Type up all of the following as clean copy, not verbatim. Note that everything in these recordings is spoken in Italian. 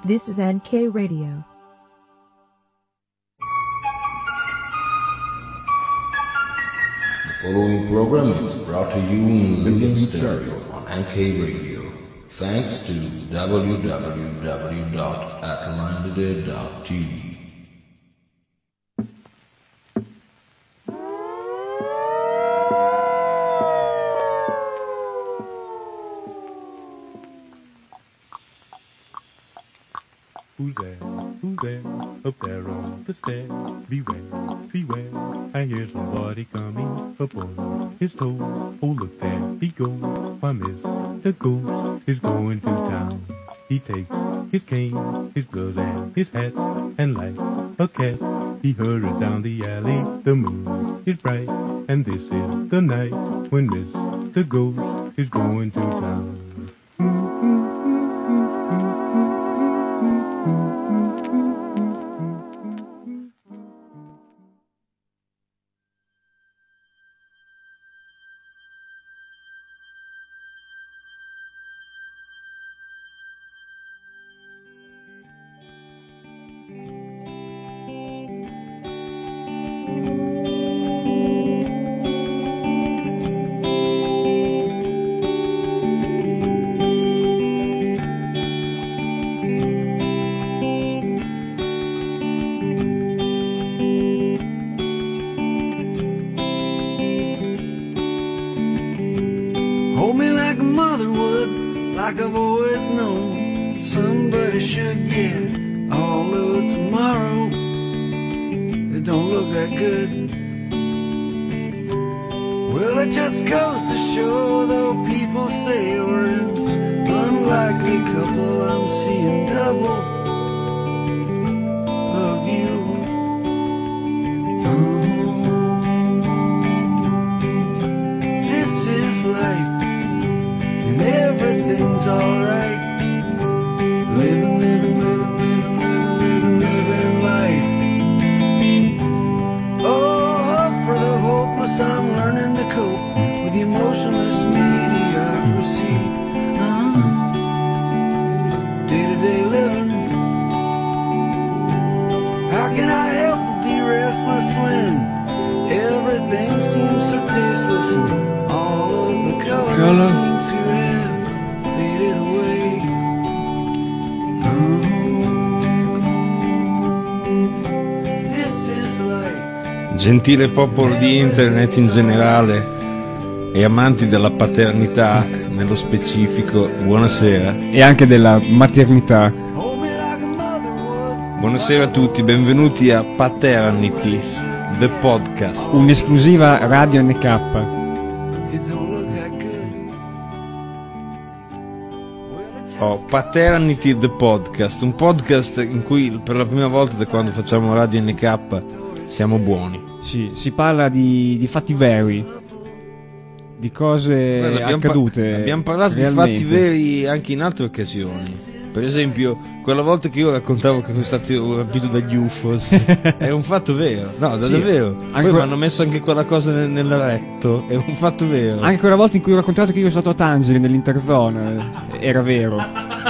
This is NK Radio. The following program is brought to you in Living Stereo on NK Radio. Thanks to www.atlantide.tv. Who's there? Who's there? Up there on the stairs. Beware, beware. I hear somebody coming up on his toes. Oh, look there he goes. Why, Mr. Ghost is going to town. He takes his cane, his gloves, and his hat, and like a cat, he hurries down the alley. The moon is bright, and this is the night when Mr. Ghost is going to town. Hold me like a mother would, like I've always known. Somebody should, yeah, although tomorrow it don't look that good. Well, it just goes to show, though people say we're an unlikely couple, I'm seeing double of you. This is life. And everything's alright. Living, living, living, living, living, living, living life. Oh, hope for the hopeless, I'm learning to cope with emotionless mediocrity. Day-to-day living. How can I help but be restless when everything seems so tasteless and all of the colors seem to have faded away. This is life. Gentile popolo di internet in generale e amanti della paternità nello specifico, buonasera. E anche della maternità. Hold me like a mother would. Buonasera a tutti, benvenuti a Paternity, the podcast. Un'esclusiva Radio NK. It don't look that good. Well, it just Paternity, the podcast, un podcast in cui per la prima volta da quando facciamo Radio NK siamo buoni. Sì, si parla di fatti veri, di cose Guarda, accadute. abbiamo parlato realmente. di fatti veri anche in altre occasioni. Per esempio, quella volta che io raccontavo che sono stato rapito dagli UFOs è un fatto vero. No, Sì. davvero. Anche Poi mi hanno messo anche quella cosa nel letto. È un fatto vero. Anche quella volta in cui ho raccontato che io sono stato a Tangeri nell'Interzone, era vero.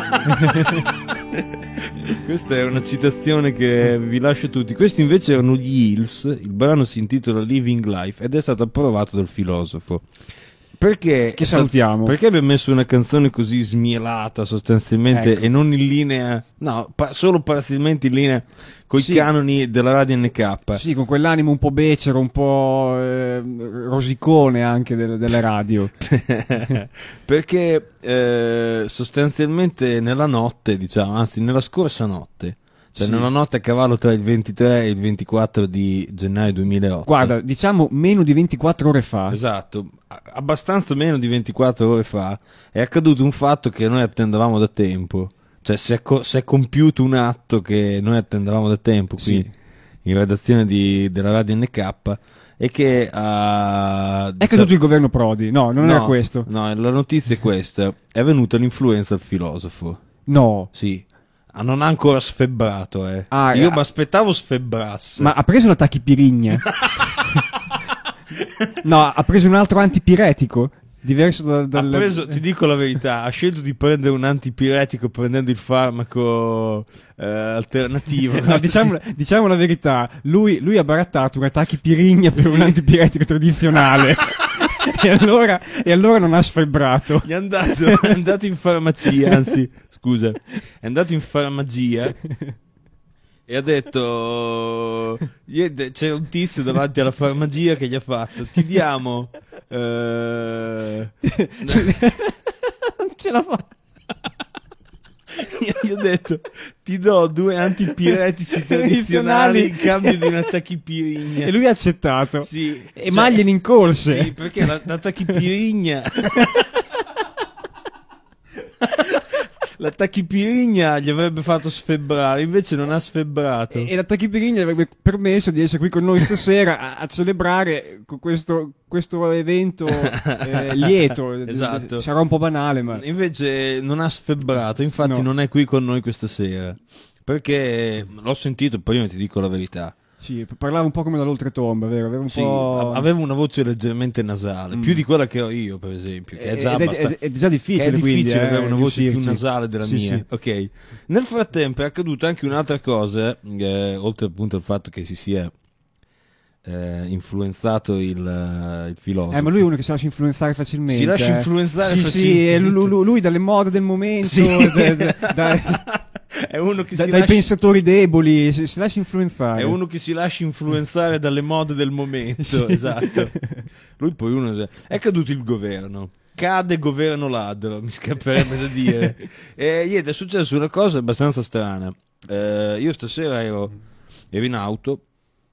Questa è una citazione che vi lascio tutti. Questi invece erano gli Hills. Il brano si intitola Living Life ed è stato approvato dal filosofo. Perché? Che salutiamo. Perché abbiamo messo una canzone così smielata sostanzialmente, Ecco. e non in linea, no, solo parzialmente in linea coi Sì. canoni della Radio NK? Sì, con quell'animo un po' becero, un po' rosicone anche delle radio. Perché sostanzialmente nella notte, diciamo, anzi nella scorsa notte, cioè Sì. nella notte a cavallo tra il 23 e il 24 di gennaio 2008. Guarda, diciamo meno di 24 ore fa. Esatto, abbastanza meno di 24 ore fa è accaduto un fatto che noi attendavamo da tempo. Cioè si è compiuto un atto che noi attendavamo da tempo qui Sì. in redazione della Radio NK, e che È caduto il governo Prodi. No, non era questo. No, la notizia è questa: è venuta l'influenza al filosofo. No. Sì. Non ha ancora sfebbrato, Ah, io mi aspettavo sfebbrasse. Ma ha preso la tachipirigna? No, ha preso un altro antipiretico? diverso Ha preso, ti dico la verità, ha scelto di prendere un antipiretico prendendo il farmaco alternativo. No, diciamo la verità, lui ha barattato un tachipirigna per un antipiretico tradizionale. e allora non ha sfebbrato. È andato in farmacia, anzi, scusa, è andato in farmacia e ha detto, c'è un tizio davanti alla farmacia che gli ha fatto, ti diamo Non ce la fa. gli ho detto, ti do 2 antipiretici tradizionali in cambio di una tachipirigna. E lui ha accettato. Sì, E maglie in corse. Sì, perché la tachipirigna la tachipirigna gli avrebbe fatto sfebbrare, invece non ha sfebbrato. E la tachipirigna avrebbe permesso di essere qui con noi stasera a celebrare questo evento lieto. Esatto. Sarà un po' banale, ma Invece non ha sfebbrato, infatti No. non è qui con noi questa sera. Perché l'ho sentito, poi io ti dico la verità. sì, parlava un po' come dall'oltretomba, vero? Aveva un Sì, po'... aveva una voce leggermente nasale, più di quella che ho io, per esempio, che è già Ed abbastanza... è già difficile, Che è difficile quindi, avere una voce più riuscirci. nasale della Sì, mia. sì. Ok. Nel frattempo è accaduta anche un'altra cosa, oltre appunto al fatto che si sia influenzato il filosofo. Ma lui è uno che si lascia influenzare facilmente. Si lascia influenzare sì, facilmente. Sì, e lui dalle mode del momento, Sì. dai È uno che si dai lascia... pensatori deboli, si lascia influenzare. È uno che si lascia influenzare dalle mode del momento, Sì. esatto. Lui poi è caduto il governo. Cade governo ladro, mi scapperebbe da dire. E niente, è successa una cosa abbastanza strana. Io stasera ero in auto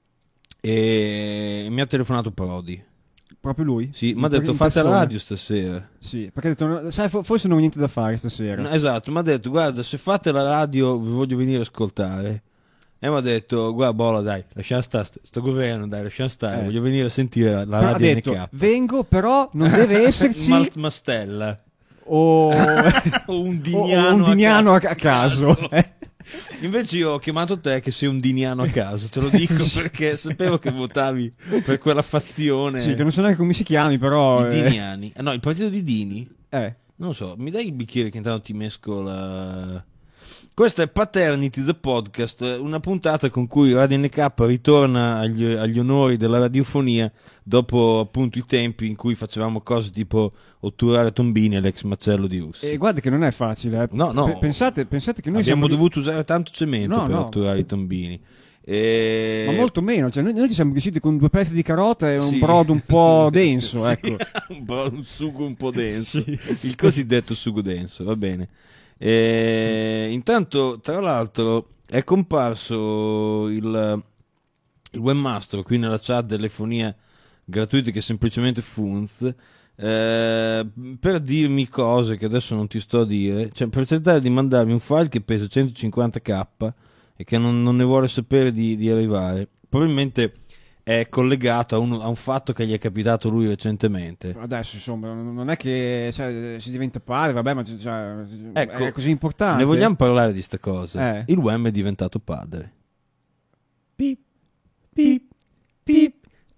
e mi ha telefonato Prodi. Proprio lui? Sì, mi ha detto In fate la persona? radio stasera. Sì, perché ha detto, sai, forse non ho niente da fare stasera. No, esatto, mi ha detto guarda, se fate la radio vi voglio venire a ascoltare. E mi ha detto guarda Bola, dai, lasciamo stare sto governo, dai, lasciamo stare, voglio venire a sentire la Però ha radio detto, NK. vengo, però non deve esserci Mastella o o un o un diniano a caso. Invece io ho chiamato te che sei un diniano a caso, te lo dico perché sapevo che votavi per quella fazione. Sì, che non so neanche come si chiami, però... I diniani. No, il partito di Dini? Non Non so, mi dai il bicchiere che intanto ti mesco la... Questo è Paternity the Podcast, una puntata con cui Radio NK ritorna agli onori della radiofonia dopo appunto i tempi in cui facevamo cose tipo otturare Tombini all'ex macello di Russi. E guarda che non è facile. No, no. Pensate che noi Abbiamo siamo... dovuto usare tanto cemento No, per no. otturare i Tombini. Ma molto meno, cioè noi ci siamo riusciti con 2 pezzi di carota e un Sì. brodo un po' denso, Sì, ecco. un sugo un po' denso, il cosiddetto sugo denso, va bene. Intanto, tra l'altro, è comparso il webmaster qui nella chat dell'efonia gratuita che è semplicemente Funz, per dirmi cose che adesso non ti sto a dire, cioè per tentare di mandarmi un file che pesa 150k e che non ne vuole sapere di arrivare. Probabilmente è collegato a un fatto che gli è capitato lui recentemente. Adesso insomma non è che si diventa padre, vabbè, ma Ecco, è così importante. Ne vogliamo parlare di sta cosa? Eh. Il Wham è diventato padre. Pip, pip, pip.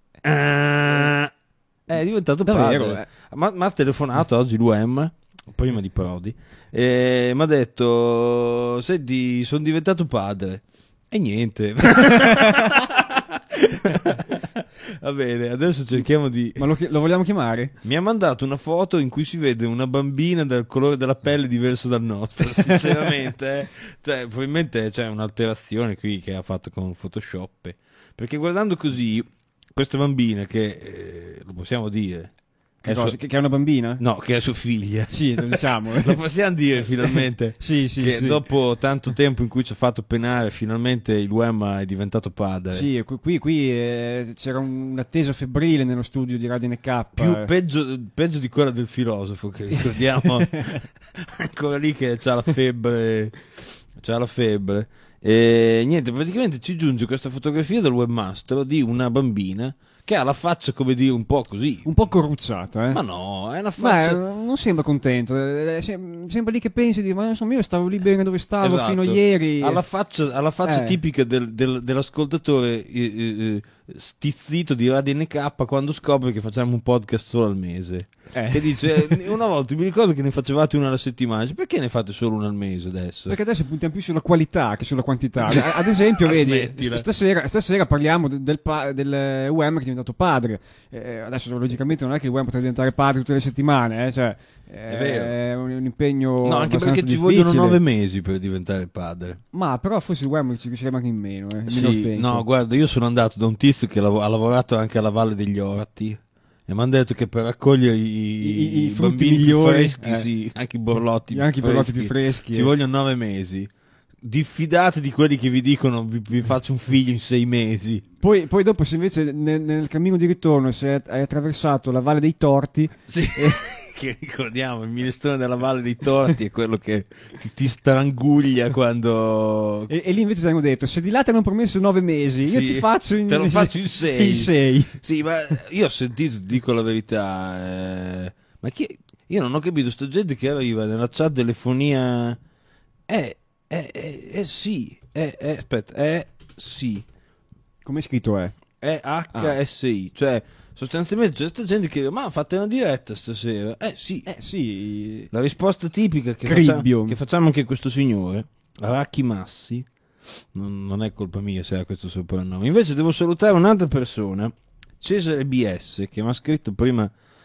È diventato Davvero, padre. Ma ha telefonato oggi l'Wham, prima di Prodi, e mi ha detto: senti, sono diventato padre. E niente. Va bene, adesso cerchiamo di... Ma lo vogliamo chiamare? Mi ha mandato una foto in cui si vede una bambina dal colore della pelle diverso dal nostro, sinceramente. Cioè, probabilmente c'è un'alterazione qui che ha fatto con Photoshop. Perché guardando così, questa bambina che, lo possiamo dire... Che è una bambina? No, che è sua figlia. Sì, lo diciamo. Lo possiamo dire finalmente. Sì, che sì. dopo tanto tempo in cui ci ha fatto penare, finalmente il Wham è diventato padre. Sì, qui c'era un'attesa febbrile nello studio di Radio NK. Peggio di quella del filosofo, che ricordiamo ancora lì che c'ha la febbre. E niente, praticamente ci giunge questa fotografia del webmaster di una bambina che ha la faccia, come dire, un po' così. Un po' corrucciata, Ma no, è una Ma faccia... non sembra contento, sembra lì che pensi di, ma insomma io stavo lì bene dove stavo Esatto. fino a ieri. Ha la faccia tipica dell'ascoltatore stizzito di Radio NK quando scopre che facciamo un podcast solo al mese. Che dice, una volta mi ricordo che ne facevate una alla settimana, dice, perché ne fate solo una al mese adesso? Perché adesso puntiamo più sulla qualità che sulla quantità. Ad esempio, vedi, stasera parliamo del UEM che è diventato padre. Adesso logicamente non è che il UEM potrà diventare padre tutte le settimane, cioè È vero. è un impegno. No, anche perché ci difficile. vogliono 9 mesi per diventare padre. Ma però forse il UEM ci riuscirebbe anche in meno, in Sì, meno tempo. no, guarda, io sono andato da un tizio che ha lavorato anche alla Valle degli Orti e mi hanno detto che per raccogliere i frutti bambini più migliori, freschi, sì, anche i borlotti più freschi. ci vogliono 9 mesi. Diffidate di quelli che vi dicono vi faccio un figlio in 6 mesi. Poi dopo, se invece nel cammino di ritorno se hai attraversato la Valle dei Torti, Sì. Che ricordiamo, il minestrone della Valle dei Torti è quello che ti stranguglia quando... E lì invece ci hanno detto, se di là ti hanno promesso 9 mesi, io Sì, ti faccio te lo faccio in 6. In 6. Sì, ma io ho sentito, ti dico la verità, ma io non ho capito, sta gente che arriva nella chat telefonia, sì, aspetta, sì, Come è scritto è? è HSI, cioè sostanzialmente c'è sta gente che ma fate una diretta stasera, sì. Sì. La risposta tipica che Cribbio. facciamo anche questo signore, Racchi Massi, non è colpa mia se ha questo soprannome. Invece devo salutare un'altra persona, Cesare BS, che mi ha scritto prima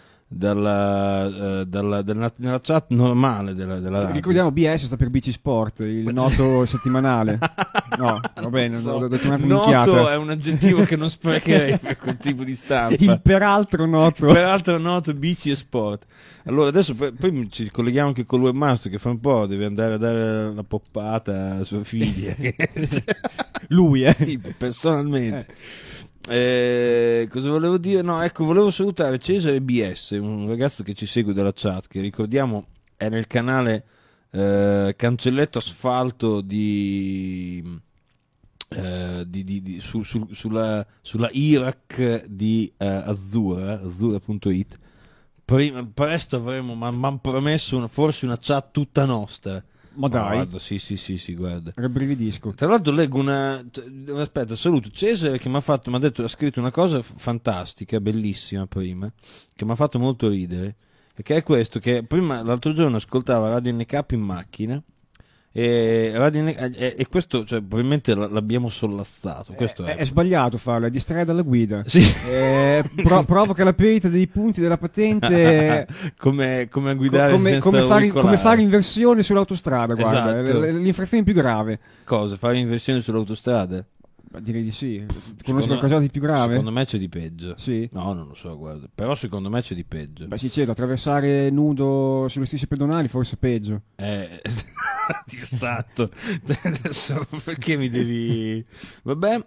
nella chat normale della radio. Ricordiamo, BS sta per BC Sport, il noto settimanale. No, va bene, ho detto un'altra minchiata. Noto è un aggettivo che non sprecherei per quel tipo di stampa. Il peraltro noto. Peraltro noto bici e sport. Allora adesso poi ci colleghiamo anche con Webmaster che fa un po', deve andare a dare la poppata a sua figlia. Lui, Sì, personalmente. Cosa volevo dire? No, ecco, volevo salutare Cesare BS, un ragazzo che ci segue dalla chat, che ricordiamo è nel canale Cancelletto Asfalto sulla Iraq di Azzurra.it. Presto avremo, ma han promesso forse una chat tutta nostra. Ma dai, Guarda, sì, guarda. rabbrividisco. Tra l'altro leggo aspetta, saluto Cesare che ha scritto una cosa fantastica, bellissima prima, che mi ha fatto molto ridere, e che è questo, che prima, l'altro giorno ascoltava Radio NK in macchina, e questo, cioè, probabilmente l'abbiamo sollazzato. Questo È sbagliato farlo, è distrae dalla guida. Sì. Provoca la perdita dei punti della patente. come a guidare senza come fare inversione sull'autostrada, guarda, Esatto. l'infrazione più grave. Cosa? Fare inversione sull'autostrada? Ma direi di sì. Conosco qualcosa di più grave? Secondo me c'è di peggio. Sì. No, non lo so, guarda. Però secondo me c'è di peggio. Beh, sì, cedo, attraversare nudo sulle strisce pedonali forse peggio. Dio santo. Adesso perché mi devi... Vabbè.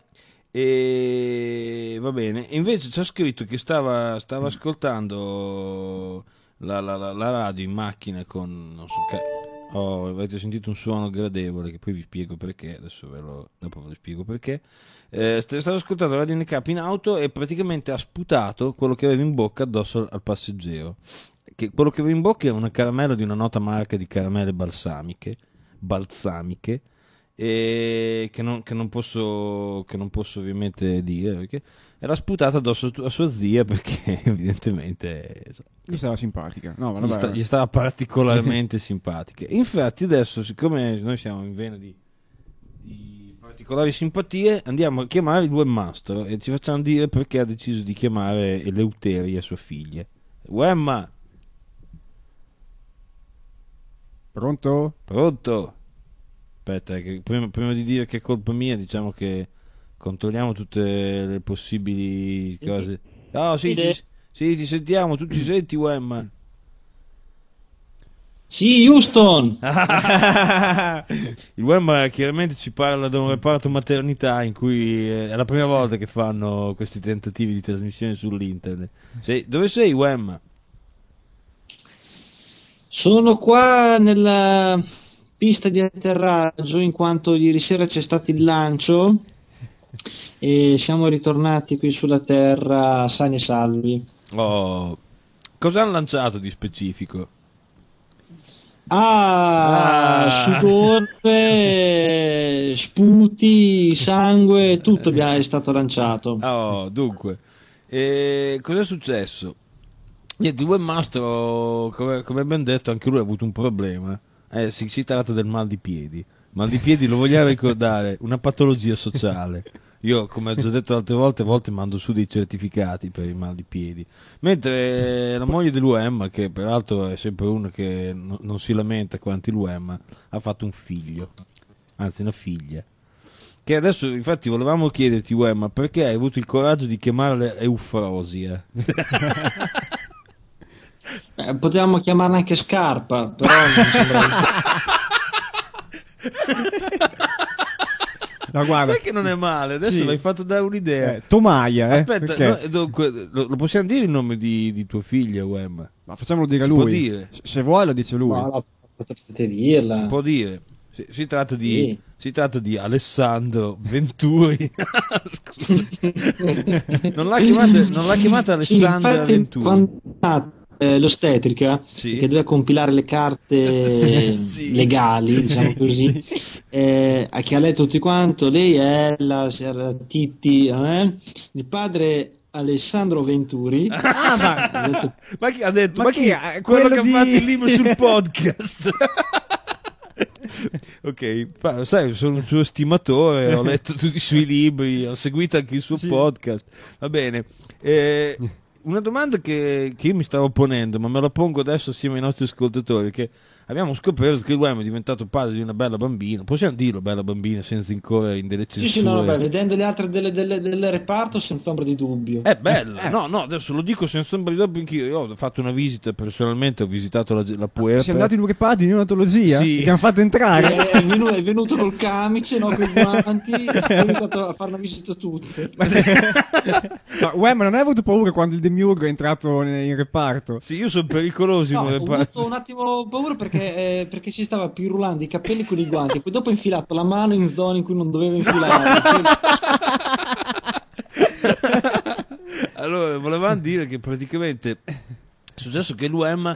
Va bene. Invece c'è scritto che stava ascoltando la radio in macchina con... non so che... avete sentito un suono gradevole che poi vi spiego perché, dopo ve lo spiego perché. Stavo ascoltando la Radio NK in auto e praticamente ha sputato quello che aveva in bocca addosso al passeggero. Quello che aveva in bocca è una caramella di una nota marca di caramelle balsamiche, e che non posso ovviamente dire perché era sputata addosso a sua zia perché evidentemente Gli stava simpatica. No, ma vabbè. gli stava particolarmente simpatica. Infatti adesso, siccome noi siamo in vena di particolari simpatie, andiamo a chiamare il webmaster e ci facciamo dire perché ha deciso di chiamare Eleuteria sua figlia. Wemma, Pronto? Aspetta, che prima di dire che è colpa mia, diciamo che controlliamo tutte le possibili cose. Oh, sì, ti sentiamo, tu ci senti, Wemma? Sì, Houston! Il Wemma chiaramente ci parla da un reparto maternità in cui è la prima volta che fanno questi tentativi di trasmissione sull'internet. Dove sei, Wemma? Sono qua nella pista di atterraggio in quanto ieri sera c'è stato il lancio e siamo ritornati qui sulla Terra sani e salvi. Oh, cosa hanno lanciato di specifico? Sudore, sputi, sangue, tutto è stato lanciato. Oh, dunque, cos'è successo? Niente, il webmaster, come abbiamo detto, anche lui ha avuto un problema. Si tratta del mal di piedi. Mal di piedi, lo vogliamo ricordare, una patologia sociale. Io, come ho già detto altre volte, a volte mando su dei certificati per il mal di piedi. Mentre la moglie dell'UEM, che peraltro è sempre una che non si lamenta quanto l'UEM, ha fatto un figlio, anzi una figlia. Che adesso, infatti, volevamo chiederti, UEM, perché hai avuto il coraggio di chiamarla Eufrosia? Potevamo chiamarla anche Scarpa, però non sembra... No, guarda, Sai che non è male, adesso sì. mi hai fatto dare un'idea. Tomaia, Aspetta, perché? dunque, lo possiamo dire il nome di tua figlia, Wem? Ma facciamolo dire a Si lui. può dire? Se vuoi lo dice lui. No, potrete dirla. Si può dire. Si tratta di, Sì. si tratta di Alessandro Venturi. Scusa. Non l'ha chiamata Alessandra Sì, infatti, Venturi. quando è nata, l'ostetrica, Sì. che doveva compilare le carte Sì. legali, diciamo Sì, così, che ha letto tutti quanto, lei è la Titti, il padre Alessandro Venturi. Ha detto, Ma chi ha detto? Ma Ma chi chi? è? Quello Quello che di- ha fatto il libro sul podcast. Ok, sai, sono un suo stimatore, ho letto tutti i suoi libri, ho seguito anche il suo Sì. podcast. Va bene. Una domanda che io mi stavo ponendo, ma me la pongo adesso assieme ai nostri ascoltatori, che abbiamo scoperto che l'uomo è diventato padre di una bella bambina. Possiamo dirlo, bella bambina, senza incorrere in delle sì, censure? sì, no, vabbè, vedendo le altre del reparto senza ombra di dubbio. È bella, no, adesso lo dico senza ombra di dubbio anch'io. Io ho fatto una visita personalmente, ho visitato la puerta. Siamo andati in due reparti di neonatologia? Sì. Ti hanno fatto entrare? È venuto col camice, no, con i guanti, è venuto a fare una visita a tutte. Ma Wem, non hai avuto paura quando il Demiurgo è entrato in reparto? Sì, io sono pericoloso No, in ho reparto. avuto un attimo paura perché ci stava pirulando i capelli con i guanti, poi dopo ha infilato la mano in zone in cui non doveva infilare. Allora, volevamo dire che praticamente è successo che l'UEM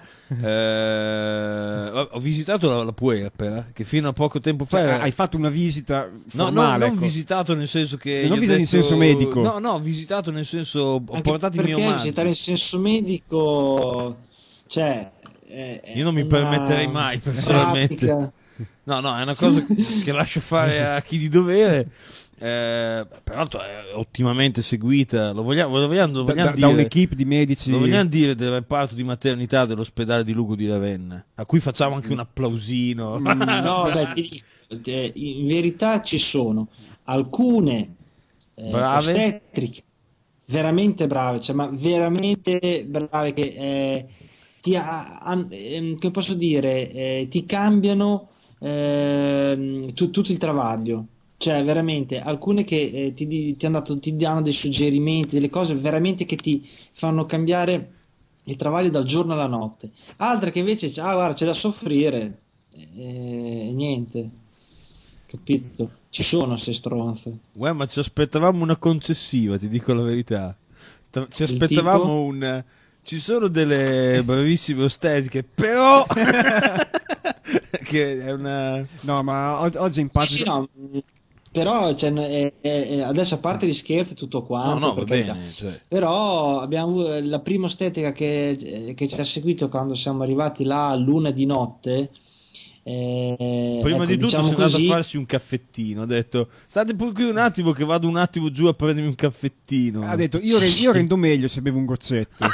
ho visitato la puerpera, che fino a poco tempo fa Cioè, era- hai fatto una visita No, formale? non ecco. visitato nel senso che Non gli ho visita in detto- senso medico. No, visitato nel senso ho Anche portato i miei perché omaggi. visitare in senso medico, cioè... Io non mi permetterei mai, personalmente. pratica. No, è una cosa che lascio fare a chi di dovere. Peraltro è ottimamente seguita. Lo vogliamo Da dire. un'equipe di medici. Lo vogliamo dire del reparto di maternità dell'ospedale di Lugo di Ravenna, a cui facciamo anche un applausino. No, beh, ti dico, in verità ci sono alcune Brave. ostetriche veramente brave, cioè, ma veramente brave che che posso dire, ti cambiano tutto il travaglio. Cioè, veramente, alcune che ti danno dei suggerimenti, delle cose veramente che ti fanno cambiare il travaglio dal giorno alla notte. Altre che invece, guarda, c'è da soffrire, niente, capito? Ci sono se stronze. Uè, ma ci aspettavamo una concessiva, ti dico la verità. Ci Il aspettavamo tipo? Ci sono delle bravissime ostetiche, però... che è una... No, ma oggi in pace. Sì, no, però cioè, adesso a parte gli scherzi tutto quanto, No, va per carità. bene, cioè. Però abbiamo avuto la prima ostetrica che ci ha seguito quando siamo arrivati là a luna di notte. Prima ecco, di tutto diciamo sono andato così, a farsi un caffettino. Ho detto, state pure qui un attimo che vado un attimo giù a prendermi un caffettino. Ha detto, io rendo meglio se bevo un goccetto.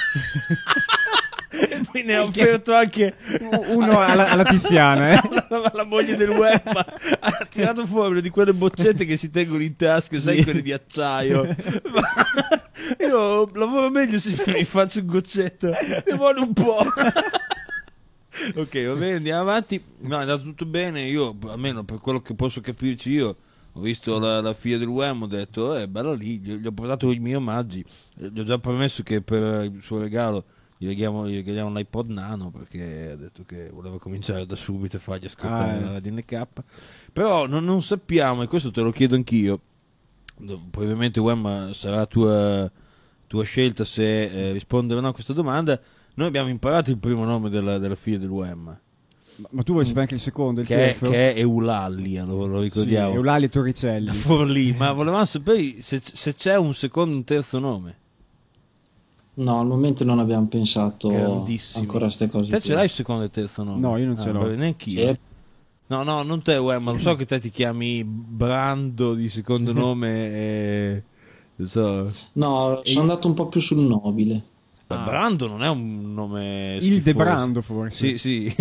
E poi ne ha offerto anche Uno alla Tiziana, eh? la moglie del web ha tirato fuori una di quelle boccette che si tengono in tasca, sai, quelle di acciaio. Ma io lavoro meglio se mi faccio un goccetto, ne vuole un po'. Ok, va bene, andiamo avanti. No, è andato tutto bene. Io, almeno per quello che posso capirci, io ho visto la figlia dell'UEM, ho detto, bella lì, gli ho portato i miei omaggi. Gli ho già promesso che per il suo regalo gli regaliamo l'iPod Nano, perché ha detto che voleva cominciare da subito a fargli ascoltare la DNK. Però non sappiamo, e questo te lo chiedo anch'io, poi ovviamente Wem sarà tua scelta se rispondere o no a questa domanda. Noi abbiamo imparato il primo nome della figlia del Wem, Ma tu vuoi sapere anche il secondo, il che terzo? è Eulalia, lo ricordiamo. Sì, Eulalia Torricelli. Da Forlì, ma volevamo sapere se c'è un secondo, un terzo nome. No, al momento non abbiamo pensato Grandissimo. ancora a queste cose. Te ce l'hai il secondo e il terzo nome? No, io non ce l'ho. Vabbè, neanch'io. Sì. No, non te, ma lo so che te ti chiami Brando di secondo nome non so. No, sono andato un po' più sul nobile. Ma Brando non è un nome Il schifoso. De Brando, forse. Sì.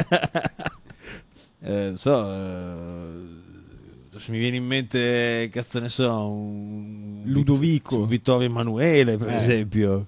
Non so, adesso mi viene in mente, cazzo ne so, un Ludovico. un Vittorio Emanuele, per esempio.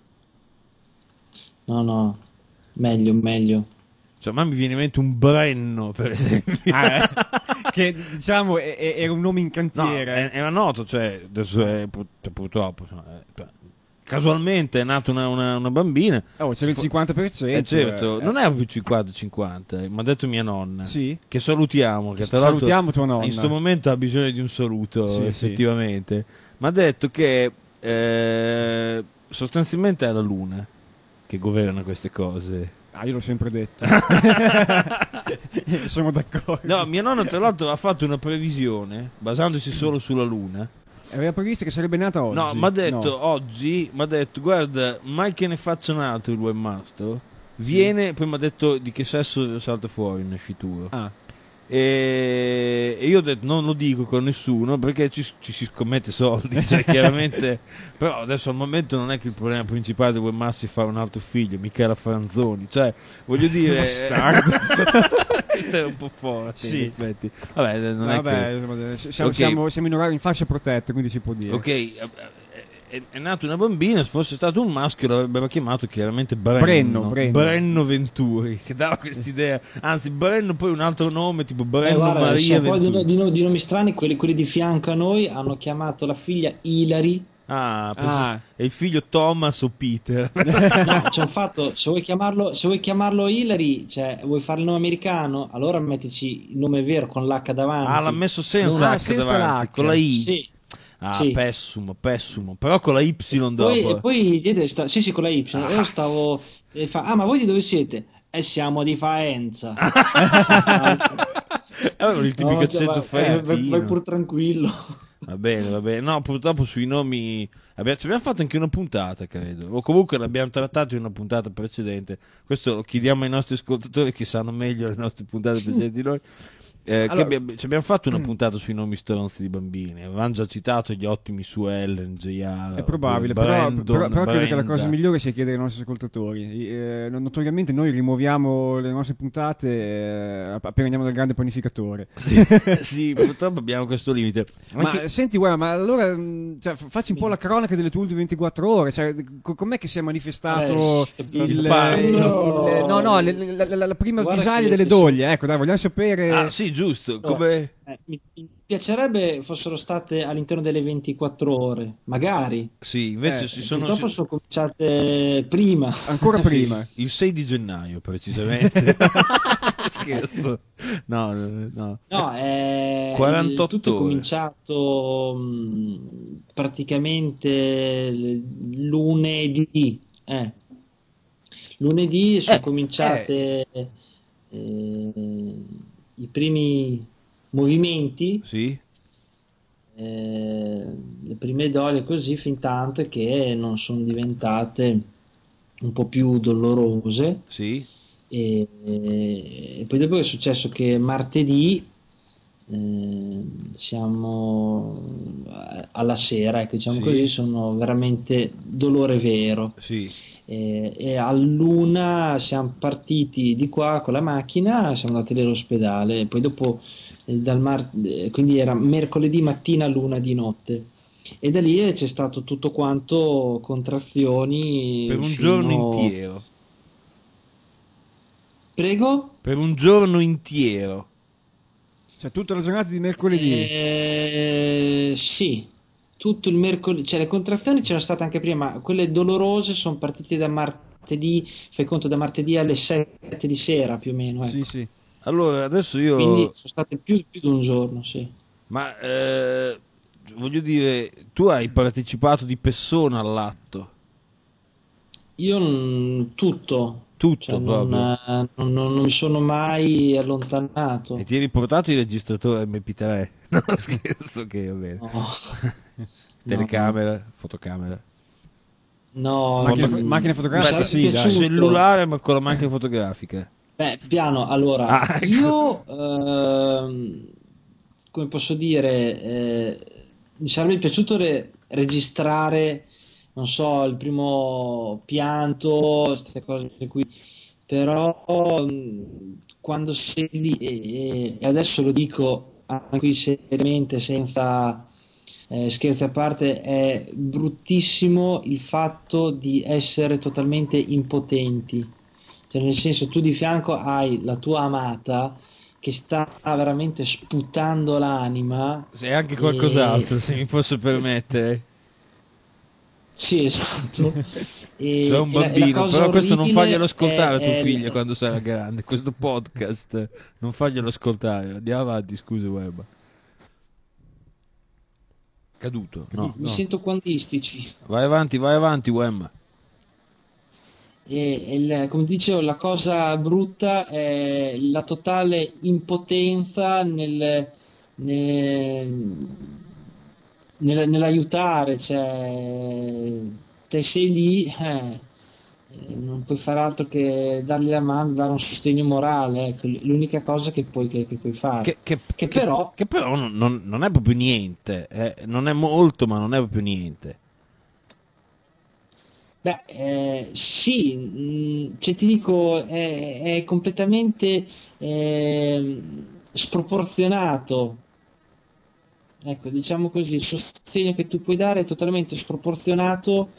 No, meglio. Cioè, a me mi viene in mente un Brenno, per esempio. Che diciamo era un nome in No, cantiere. è una nota, cioè, adesso purtroppo, insomma, casualmente è nata una bambina. Oh, c'era il 50%. Certo, non è più 50-50, mi ha detto mia nonna. Sì. Che salutiamo, che tra l'altro Salutiamo tua nonna. in questo momento ha bisogno di un saluto, Sì, effettivamente. Mi ha detto che sostanzialmente è la luna che governa queste cose. Ah, io l'ho sempre detto. Sono d'accordo. No, mia nonna tra l'altro ha fatto una previsione basandosi solo sulla luna. Aveva previsto che sarebbe nata oggi. No, mi ha detto No. oggi, mi ha detto guarda, mai che ne faccia un altro il webmaster, viene, poi mi ha detto di che sesso salta fuori il nascituro. Ah, E io ho detto non lo dico con nessuno perché ci si scommette soldi, cioè, chiaramente. Però adesso al momento non è che il problema principale del webmaster è fare un altro figlio, Michela Franzoni, cioè voglio dire questo è un po' forte, Sì. in effetti. Vabbè, non è che... vabbè, Ok. siamo in orario in fascia protetta, quindi si può dire. Ok, è nata una bambina, se fosse stato un maschio l'avrebbero chiamato chiaramente Brenno Venturi, che dava quest'idea, anzi Brenno poi un altro nome tipo Brenno Guarda, Maria se poi Venturi. di nomi strani, quelli di fianco a noi hanno chiamato la figlia Hilary. Ah, è il figlio Thomas o Peter. No, c'è un fatto, se vuoi chiamarlo Hilary, cioè vuoi fare il nome americano, allora mettici il nome vero con l'H davanti. L'ha messo senza Ah, H senza davanti, l'H. con la I. Sì. Sì. Pessimo, però con la Y dopo. E poi sì, con la Y. Io stavo ma voi di dove siete? Siamo di Faenza. Il tipico accento faentino. Vai pur tranquillo. Va bene. No, purtroppo sui nomi ci abbiamo fatto anche una puntata, credo. O comunque l'abbiamo trattato in una puntata precedente. Questo lo chiediamo ai nostri ascoltatori che sanno meglio le nostre puntate precedenti di noi. Allora, ci abbiamo fatto una puntata sui nomi stronzi di bambini. Avevamo già citato gli ottimi su Ellen, JR. È probabile, però credo che la cosa migliore sia chiedere ai nostri ascoltatori. Notoriamente noi rimuoviamo le nostre puntate appena andiamo dal grande panificatore. Sì, purtroppo abbiamo questo limite. Ma senti, guarda, ma allora cioè, facci un po' la cronaca delle tue ultime 24 ore. Cioè, com'è che si è manifestato la prima Guarda avvisaglia che- delle doglie? Ecco, dai, vogliamo sapere. Ah, sì, giusto. Come... Mi piacerebbe fossero state all'interno delle 24 ore, magari. Sì, invece Purtroppo sono cominciate prima. Ancora prima. il 6 di gennaio, precisamente. Scherzo. No. No, 48 tutto è ore. cominciato praticamente lunedì. Lunedì sono cominciate i primi movimenti, Sì? le prime doglie così, fin tanto che non sono diventate un po' più dolorose. Sì? E poi dopo è successo che martedì siamo alla sera, ecco, diciamo Sì. così, sono veramente dolore vero. Sì. E all'una siamo partiti di qua con la macchina, siamo andati all'ospedale, poi dopo quindi era mercoledì mattina all'una di notte, e da lì c'è stato tutto quanto contrazioni Per un fino- giorno intero. Prego? Per un giorno intero. Cioè, tutta la giornata di mercoledì. Sì, tutto il mercoledì, cioè le contrazioni c'erano state anche prima, ma quelle dolorose sono partite da martedì, fai conto da martedì alle 7 di sera più o meno, ecco. Sì. Allora, adesso io... Quindi sono state più di un giorno, sì. Ma voglio dire, tu hai partecipato di persona all'atto. Io tutto. Tutto Cioè, proprio. non mi sono mai allontanato. E ti hai riportato il registratore MP3? No, scherzo, che va bene. No. Telecamera, fotocamera. No, Macchina fotografica, mi sì, sarebbe dai. piaciuto. Cellulare, ma con la macchina fotografica. Beh, piano, allora, Ah, ecco. io, come posso dire, mi sarebbe piaciuto registrare, non so, il primo pianto, queste cose qui, però quando sei lì, e adesso lo dico anche qui seriamente, senza scherzi a parte, è bruttissimo il fatto di essere totalmente impotenti. Cioè, nel senso, tu di fianco hai la tua amata che sta veramente sputando l'anima. Sei anche qualcos'altro, se mi posso permettere. Sì, esatto. C'è un e la bambino, cosa però questo non orribile faglielo ascoltare a tuo è- figlio quando sarà grande. Questo podcast non faglielo ascoltare. Andiamo avanti, scusa, Web. Caduto, no. Mi sento quantistici. Vai avanti, Web. Come dicevo, la cosa brutta è la totale impotenza nell'aiutare, cioè te sei lì, non puoi fare altro che dargli la mano, dare un sostegno morale, ecco, l'unica cosa che puoi fare. Che però non è proprio niente. Non è molto, ma non è proprio niente. Beh, sì, cioè ti dico, è completamente sproporzionato. Ecco, diciamo così, il sostegno che tu puoi dare è totalmente sproporzionato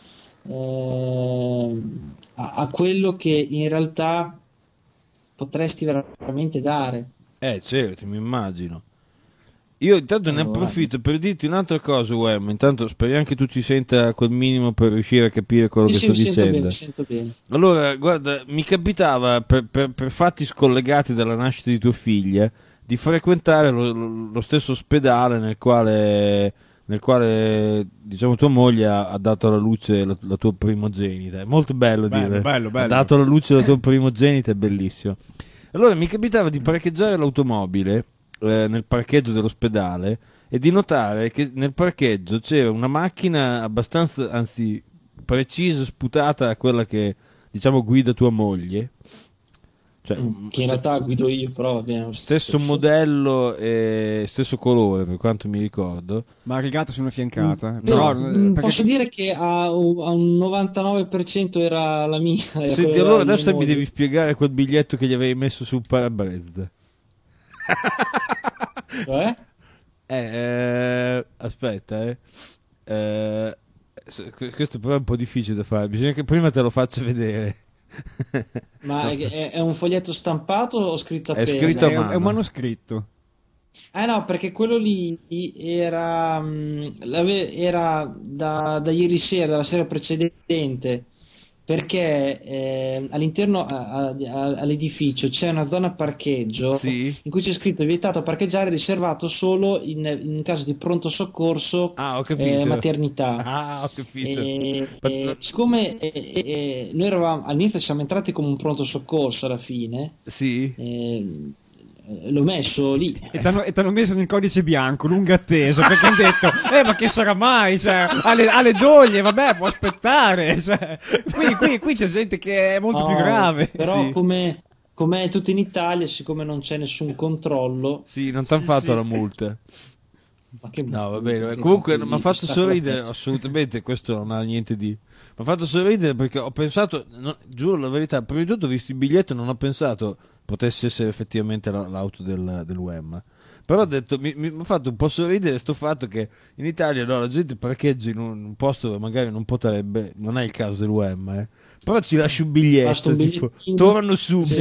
a quello che in realtà potresti veramente dare. Certo, mi immagino. Io intanto ne Allora. approfitto per dirti un'altra cosa, Wem. Intanto speriamo che tu ci senta quel minimo per riuscire a capire quello Sì, che sì, sto mi sento bene, dicendo. mi sento bene. Allora, guarda, mi capitava per fatti scollegati dalla nascita di tua figlia di frequentare lo stesso ospedale nel quale diciamo tua moglie ha dato alla luce la tua primogenita. È molto bello dire. Bello. Ha dato alla luce la tua primogenita, è bellissimo. Allora mi capitava di parcheggiare l'automobile nel parcheggio dell'ospedale e di notare che nel parcheggio c'era una macchina abbastanza, anzi precisa, sputata a quella che diciamo guida tua moglie, cioè Che in realtà guido io, però va bene. stesso modello e stesso colore per quanto mi ricordo. Ma rigata su una fiancata. No, Però, perché posso dire che a un 99% era la mia. era Senti, quella allora di adesso mia mi moglie. devi spiegare quel biglietto che gli avevi messo sul parabrezza. Cioè? Aspetta, questo però è un po' difficile da fare, bisogna che prima te lo faccia vedere. Ma è un foglietto stampato o scritto a È penna? scritto a è mano. un manoscritto. No, perché quello lì era, era da ieri sera, dalla sera precedente, perché all'interno all'edificio c'è una zona parcheggio Sì. in cui c'è scritto vietato parcheggiare, riservato solo in caso di pronto soccorso, Ah, ho capito. maternità. Ah, ho capito. Siccome noi eravamo all'inizio siamo entrati come un pronto soccorso alla fine, Sì. l'ho messo lì. E t'hanno messo nel codice bianco, lunga attesa, perché hanno detto, ma che sarà mai? Cioè, alle doglie, vabbè, può aspettare. Cioè, qui c'è gente che è molto più grave. Però Sì. come tutto in Italia, siccome non c'è nessun controllo, Sì, non ti hanno fatto la multa. ma che No, va bene. che- Comunque che- mi ha fatto sta- sorridere, assolutamente, questo non ha niente di... Mi ha fatto sorridere perché ho pensato, giuro la verità, prima di tutto ho visto il biglietto e non ho pensato potesse essere effettivamente l'auto del UEM. Però ho detto, mi ha fatto un po' sorridere sto fatto che in Italia no, la gente parcheggia in un posto dove magari non potrebbe, non è il caso dell'UEM, però ci lascia un biglietto, Basta un tipo, bigliettino. torno subito.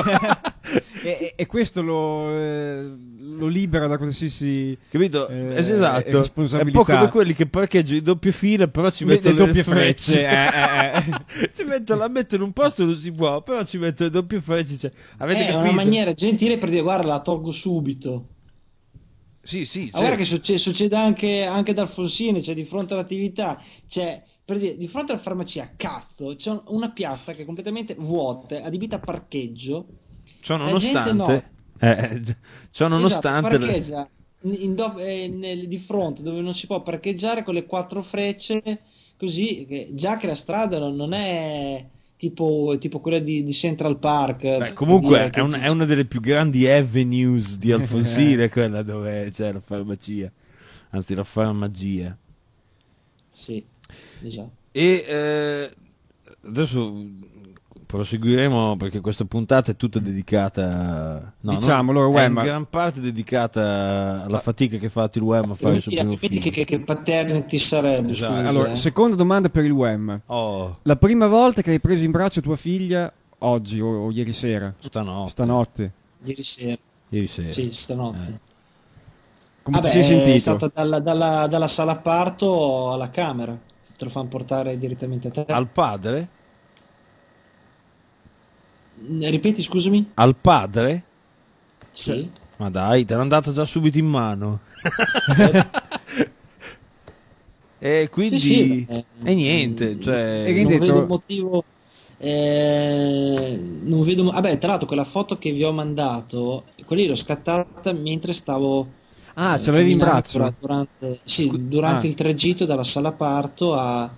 E questo lo libera da qualsiasi Capito? Esatto. È responsabilità. un po' come quelli che parcheggiano in doppia fila, però ci mettono le doppie frecce. frecce. Ci mettono, la mettono in un posto non si può, però ci mettono le doppie frecce. Cioè, avete è una capito? maniera gentile per dire guarda la tolgo subito. Sì, sì, Ma guarda che succede anche da Alfonsine, cioè di fronte all'attività, cioè per dire, di fronte alla farmacia, cazzo, c'è una piazza che è completamente vuota, adibita a parcheggio. ciò La gente no, nonostante, ciò nonostante, esatto, parcheggia di fronte dove non si può parcheggiare con le 4 frecce, così che già che la strada non è tipo quella di Central Park. beh, comunque per dire è una delle più grandi avenues di Alfonsine, quella dove c'è la farmacia, anzi la farmagia. sì, esatto. E adesso proseguiremo perché questa puntata è tutta dedicata, no, Diciamolo, è in Wem. gran parte dedicata alla fatica che ha fatto il Wem a fare il suo primo Vedi film. che paternity sarebbe, Esatto. scusa, Allora, seconda domanda per il Wem. Oh, La prima volta che hai preso in braccio tua figlia, oggi o ieri sera? Stanotte. ieri sera, Ieri sera. sì, stanotte. Come Vabbè, ti sei è sentito? stata dalla sala parto alla camera, te lo fanno portare direttamente a te. Al padre? Ripeti, scusami? Al padre? Sì. Ma dai, te l'hanno dato già subito in mano. E quindi Sì, e niente, cioè E che non detto? vedo motivo. Non vedo. Vabbè, tra l'altro, quella foto che vi ho mandato, quella lì l'ho scattata mentre stavo. Ah, ce l'avevi in camminando braccio? durante Ah. il tragitto dalla sala parto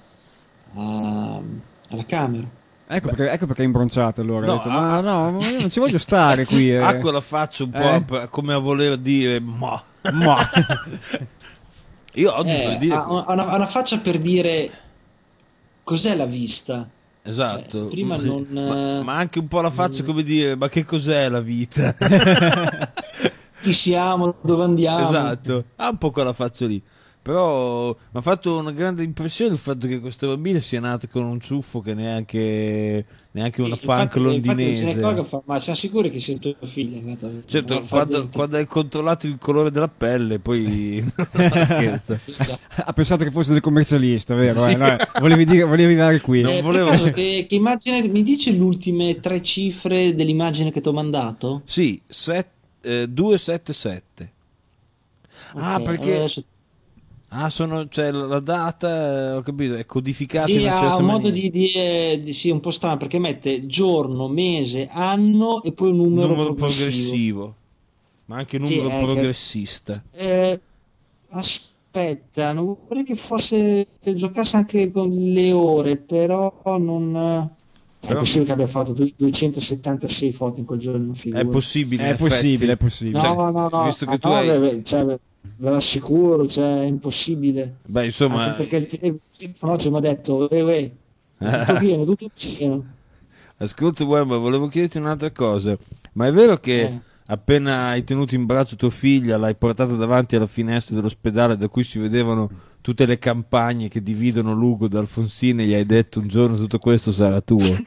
alla camera. Ecco perché è imbronciato allora. No, Ha detto, ma no, ma io non ci voglio stare qui. acqua la faccio un po' come a voler dire ma. Ma. Io oggi per dire Ha una faccia per dire cos'è la vista. esatto, prima sì. non, ma anche un po' la faccia come dire ma che cos'è la vita? Chi siamo, dove andiamo. Esatto, ha un po' quella faccia lì. Però mi ha fatto una grande impressione il fatto che questa bambina sia nata con un ciuffo che neanche una punk Infatti londinese. se ne accorge, fa, ma siamo sicuri che sia tua figlia? Certo, Non fa niente. quando hai controllato il colore della pelle, poi no, scherzo. Ha pensato che fosse del commercialista, vero? Sì. No, volevi arrivare qui. Non Per volevo- caso, che immagine mi dici le ultime 3 cifre dell'immagine che ti ho mandato? Sì, 277. Ah, Ok, perché adesso- c'è la data, ho capito, è codificata Sì, in una ha certa un modo maniera. sì, un po' strano perché mette giorno, mese, anno e poi un numero progressivo, ma anche Sì, numero che- progressista. Aspetta, non vorrei che fosse che giocasse anche con le ore, però non. È Però- possibile che abbia fatto 276 foto in quel giorno, È figura. possibile, in È effetti. possibile, è possibile. Cioè, No, visto che tu no, hai... cioè, ve l'assicuro, cioè, è impossibile. Beh, insomma, Anche perché il telefono ci mi ha detto, tutto pieno. ascolta, ma volevo chiederti un'altra cosa. Ma è vero che appena hai tenuto in braccio tua figlia, l'hai portata davanti alla finestra dell'ospedale da cui si vedevano tutte le campagne che dividono Lugo da Alfonsine e gli hai detto un giorno tutto questo sarà tuo?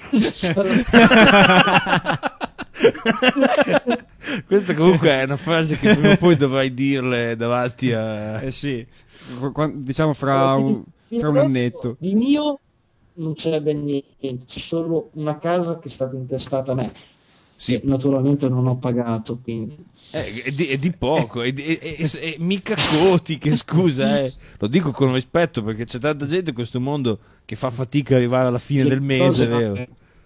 Questa comunque è una frase che prima o poi dovrai dirle davanti a... Sì, diciamo fra un annetto. Di mio non c'è ben niente, c'è solo una casa che è stata intestata a me. Sì. Che naturalmente non ho pagato, quindi. È di poco, è mica cotiche, scusa, Lo dico con rispetto perché c'è tanta gente in questo mondo che fa fatica ad arrivare alla fine del mese, vero?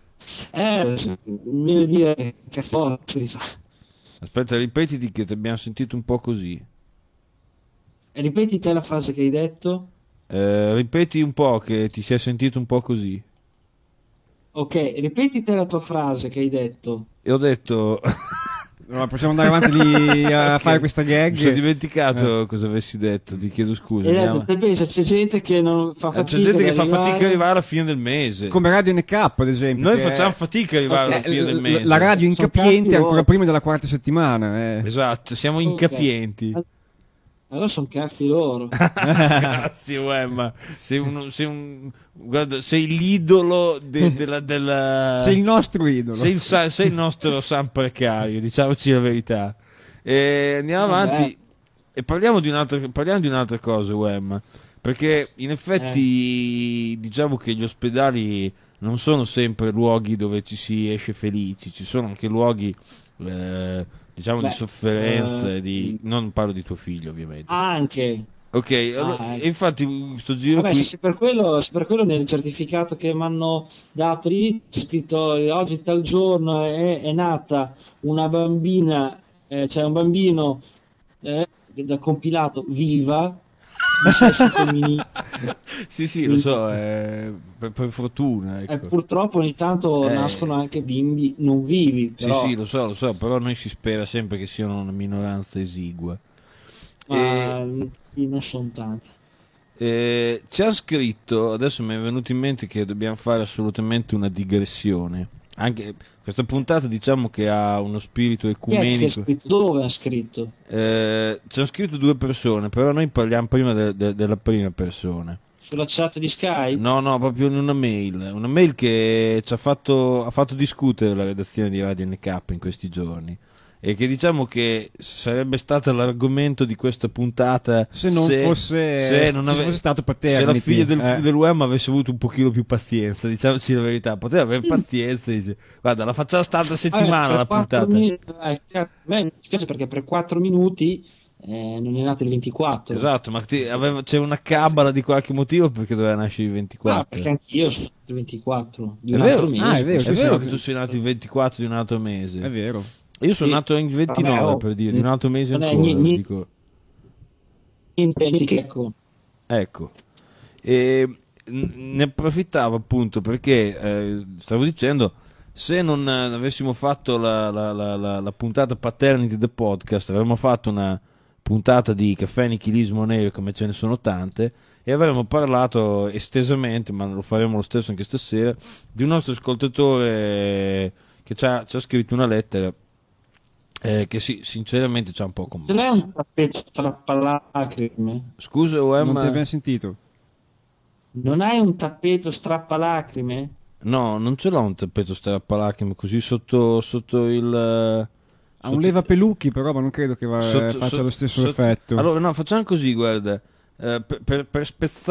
Meglio dire che forse. Aspetta, ripetiti che ti abbiamo sentito un po' così. Ripeti te la frase che hai detto. Ripeti un po' che ti sei sentito un po' così. Ok, ripeti te la tua frase che hai detto. E ho detto... No, possiamo andare avanti lì a fare questa gag? Mi sono dimenticato cosa avessi detto, ti chiedo scusa. E andiamo. te pensa, c'è gente che non fa fatica. C'è gente che fa ad fatica ad arrivare alla fine del mese. Come Radio NK, ad esempio. Noi che facciamo è- fatica ad arrivare alla fine del mese. La radio Sono incapiente cazzi ancora loro. prima della quarta settimana. Esatto, siamo Ok. incapienti. Allora sono cazzi loro. Grazie, Wemma. Guarda, sei l'idolo della... Sei il nostro idolo. sei il nostro San Precario, diciamoci la verità. E andiamo Vabbè. avanti e parliamo di un'altra cosa, Wemma. Perché in effetti diciamo che gli ospedali non sono sempre luoghi dove ci si esce felici, ci sono anche luoghi diciamo Beh, di sofferenza, non parlo di tuo figlio ovviamente. Anche. Ok, allora, ecco. infatti sto giro Vabbè, qui... se per quello nel certificato che mi hanno dato lì c'è scritto oggi tal giorno è nata una bambina, cioè un bambino da compilato viva di sesso femminile. Sì, lo so, per fortuna, ecco. Purtroppo ogni tanto nascono anche bimbi non vivi, però Sì, lo so, però noi si spera sempre che siano una minoranza esigua. sì, non sono tanti. Ci ha scritto, adesso mi è venuto in mente che dobbiamo fare assolutamente una digressione. Anche questa puntata diciamo che ha uno spirito Chi è che ha ecumenico. scritto? Dove ha scritto? Ci hanno scritto 2 persone, però noi parliamo prima della prima persona. Sulla chat di Skype? No, proprio in una mail che ha fatto discutere la redazione di Radio NK in questi giorni. E che diciamo che sarebbe stato l'argomento di questa puntata se non fosse stato Paternity. Se la figlia del figlio dell'UEM avesse avuto un pochino più pazienza, diciamoci la verità, poteva avere pazienza e dice guarda la facciamo st'altra settimana la puntata. Mi spiace perché per 4 minuti non è nato il 24. Esatto, ma c'è una cabala di qualche motivo perché doveva nascere il 24. Perché anch'io sono il 24 di è un vero? altro mese. È vero, È vero che tu sei nato il 24 di un altro mese. È vero. Io sono Sì. nato il 29 per dire, di un altro mese non è ancora. niente, Dico. ecco. Ecco, e ne approfittavo appunto perché stavo dicendo, se non avessimo fatto la puntata Paternity the Podcast, avremmo fatto una puntata di Caffè Nichilismo Nero, come ce ne sono tante, e avremmo parlato estesamente, ma lo faremo lo stesso anche stasera, di un nostro ascoltatore che ci ha scritto una lettera che sì, sinceramente c'ha un po' commosso. Ce l'hai un tappeto strappalacrime? Scusa, UEM, Non ti abbiamo sentito. Non hai un tappeto strappalacrime? no, non ce l'ho un tappeto strappalacrime così sotto il... Ha un leva pelucchi però, ma non credo che faccia lo stesso effetto. Allora, no, facciamo così, guarda. Per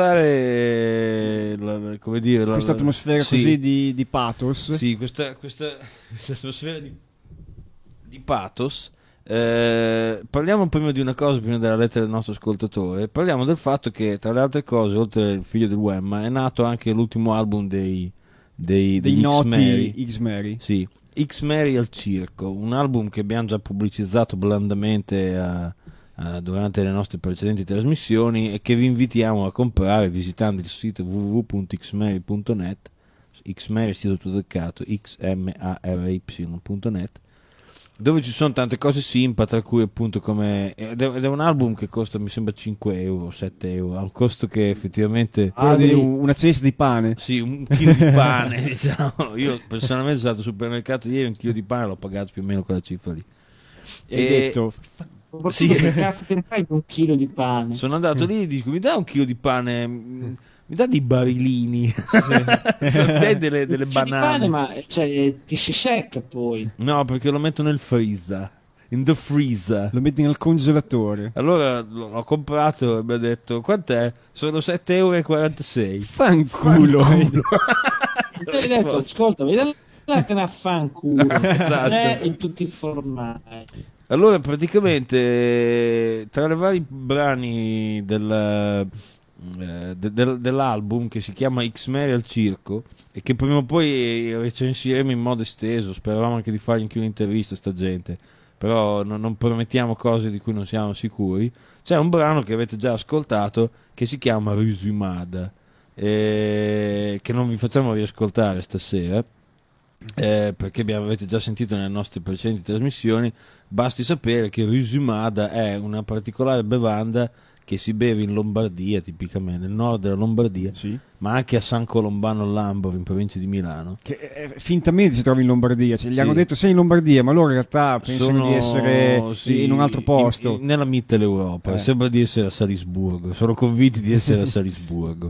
spezzare come dire, questa atmosfera sì, così di pathos. Sì, questa atmosfera di pathos. Parliamo prima di una cosa, prima della lettera del nostro ascoltatore. Parliamo del fatto che, tra le altre cose, oltre il figlio del UEM, è nato anche l'ultimo album dei noti X-Mary. Sì, X-Mary al circo, un album che abbiamo già pubblicizzato blandamente durante le nostre precedenti trasmissioni e che vi invitiamo a comprare visitando il sito www.xmary.net, Xmary è scritto tutto attaccato, xmary.net, dove ci sono tante cose simpa, tra cui appunto ed è un album che costa mi sembra 5 euro, 7 euro, ha un costo che effettivamente di una cesta di pane. sì, un chilo di pane diciamo. Io personalmente sono stato al supermercato ieri, un chilo di pane l'ho pagato più o meno quella cifra lì E hai detto sì. Che cazzo te ne fai di un chilo di pane? Sono andato lì e dico mi dà un chilo di pane, mi dà dei barilini sapete delle Un chilo di banane pane, ma ti si secca poi. no, perché lo metto nel freezer, in the freezer. lo metti nel congelatore. Allora l'ho comprato e mi ha detto quant'è? Sono 7,46 euro. Fanculo. Hai detto, ascolta, vattene a fanculo. Esatto. Non è in tutti i formati. Allora praticamente tra i vari brani dell'album che si chiama X-Mary al circo e che prima o poi recensiremo in modo esteso, speravamo anche di fare anche un'intervista a sta gente, però non promettiamo cose di cui non siamo sicuri, c'è un brano che avete già ascoltato che si chiama Risumada, che non vi facciamo riascoltare stasera perché avete già sentito nelle nostre precedenti trasmissioni. Basti sapere che Risumada è una particolare bevanda che si beve in Lombardia, tipicamente nel nord della Lombardia, Sì. ma anche a San Colombano al Lambro, in provincia di Milano. Che fintamente si trova in Lombardia, cioè, gli Sì. hanno detto sei in Lombardia, ma loro in realtà pensano di essere sì, in un altro posto. nella Mitteleuropa, sembra di essere a Salisburgo, sono convinti di essere a Salisburgo.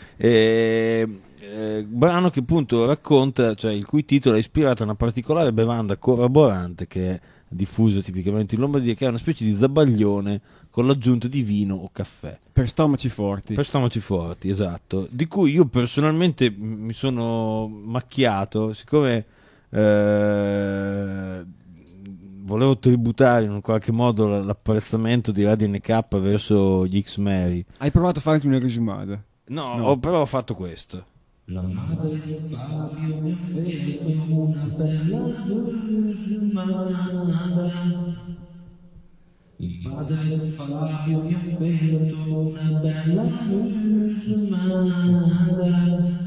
Brano che appunto racconta, cioè il cui titolo è ispirato a una particolare bevanda corroborante che è diffusa tipicamente in Lombardia, che è una specie di zabaglione con l'aggiunta di vino o caffè. Per stomaci forti. Per stomaci forti, esatto. Di cui io personalmente mi sono macchiato, siccome volevo tributare in un qualche modo l'apprezzamento di Radio NK verso gli X-Mary. Hai provato a farti una resumada? No, però ho fatto questo. La madre di Fabio mi ha fatto una bella resumada. Il padre di Fabio mi ha fatto una bella resumada.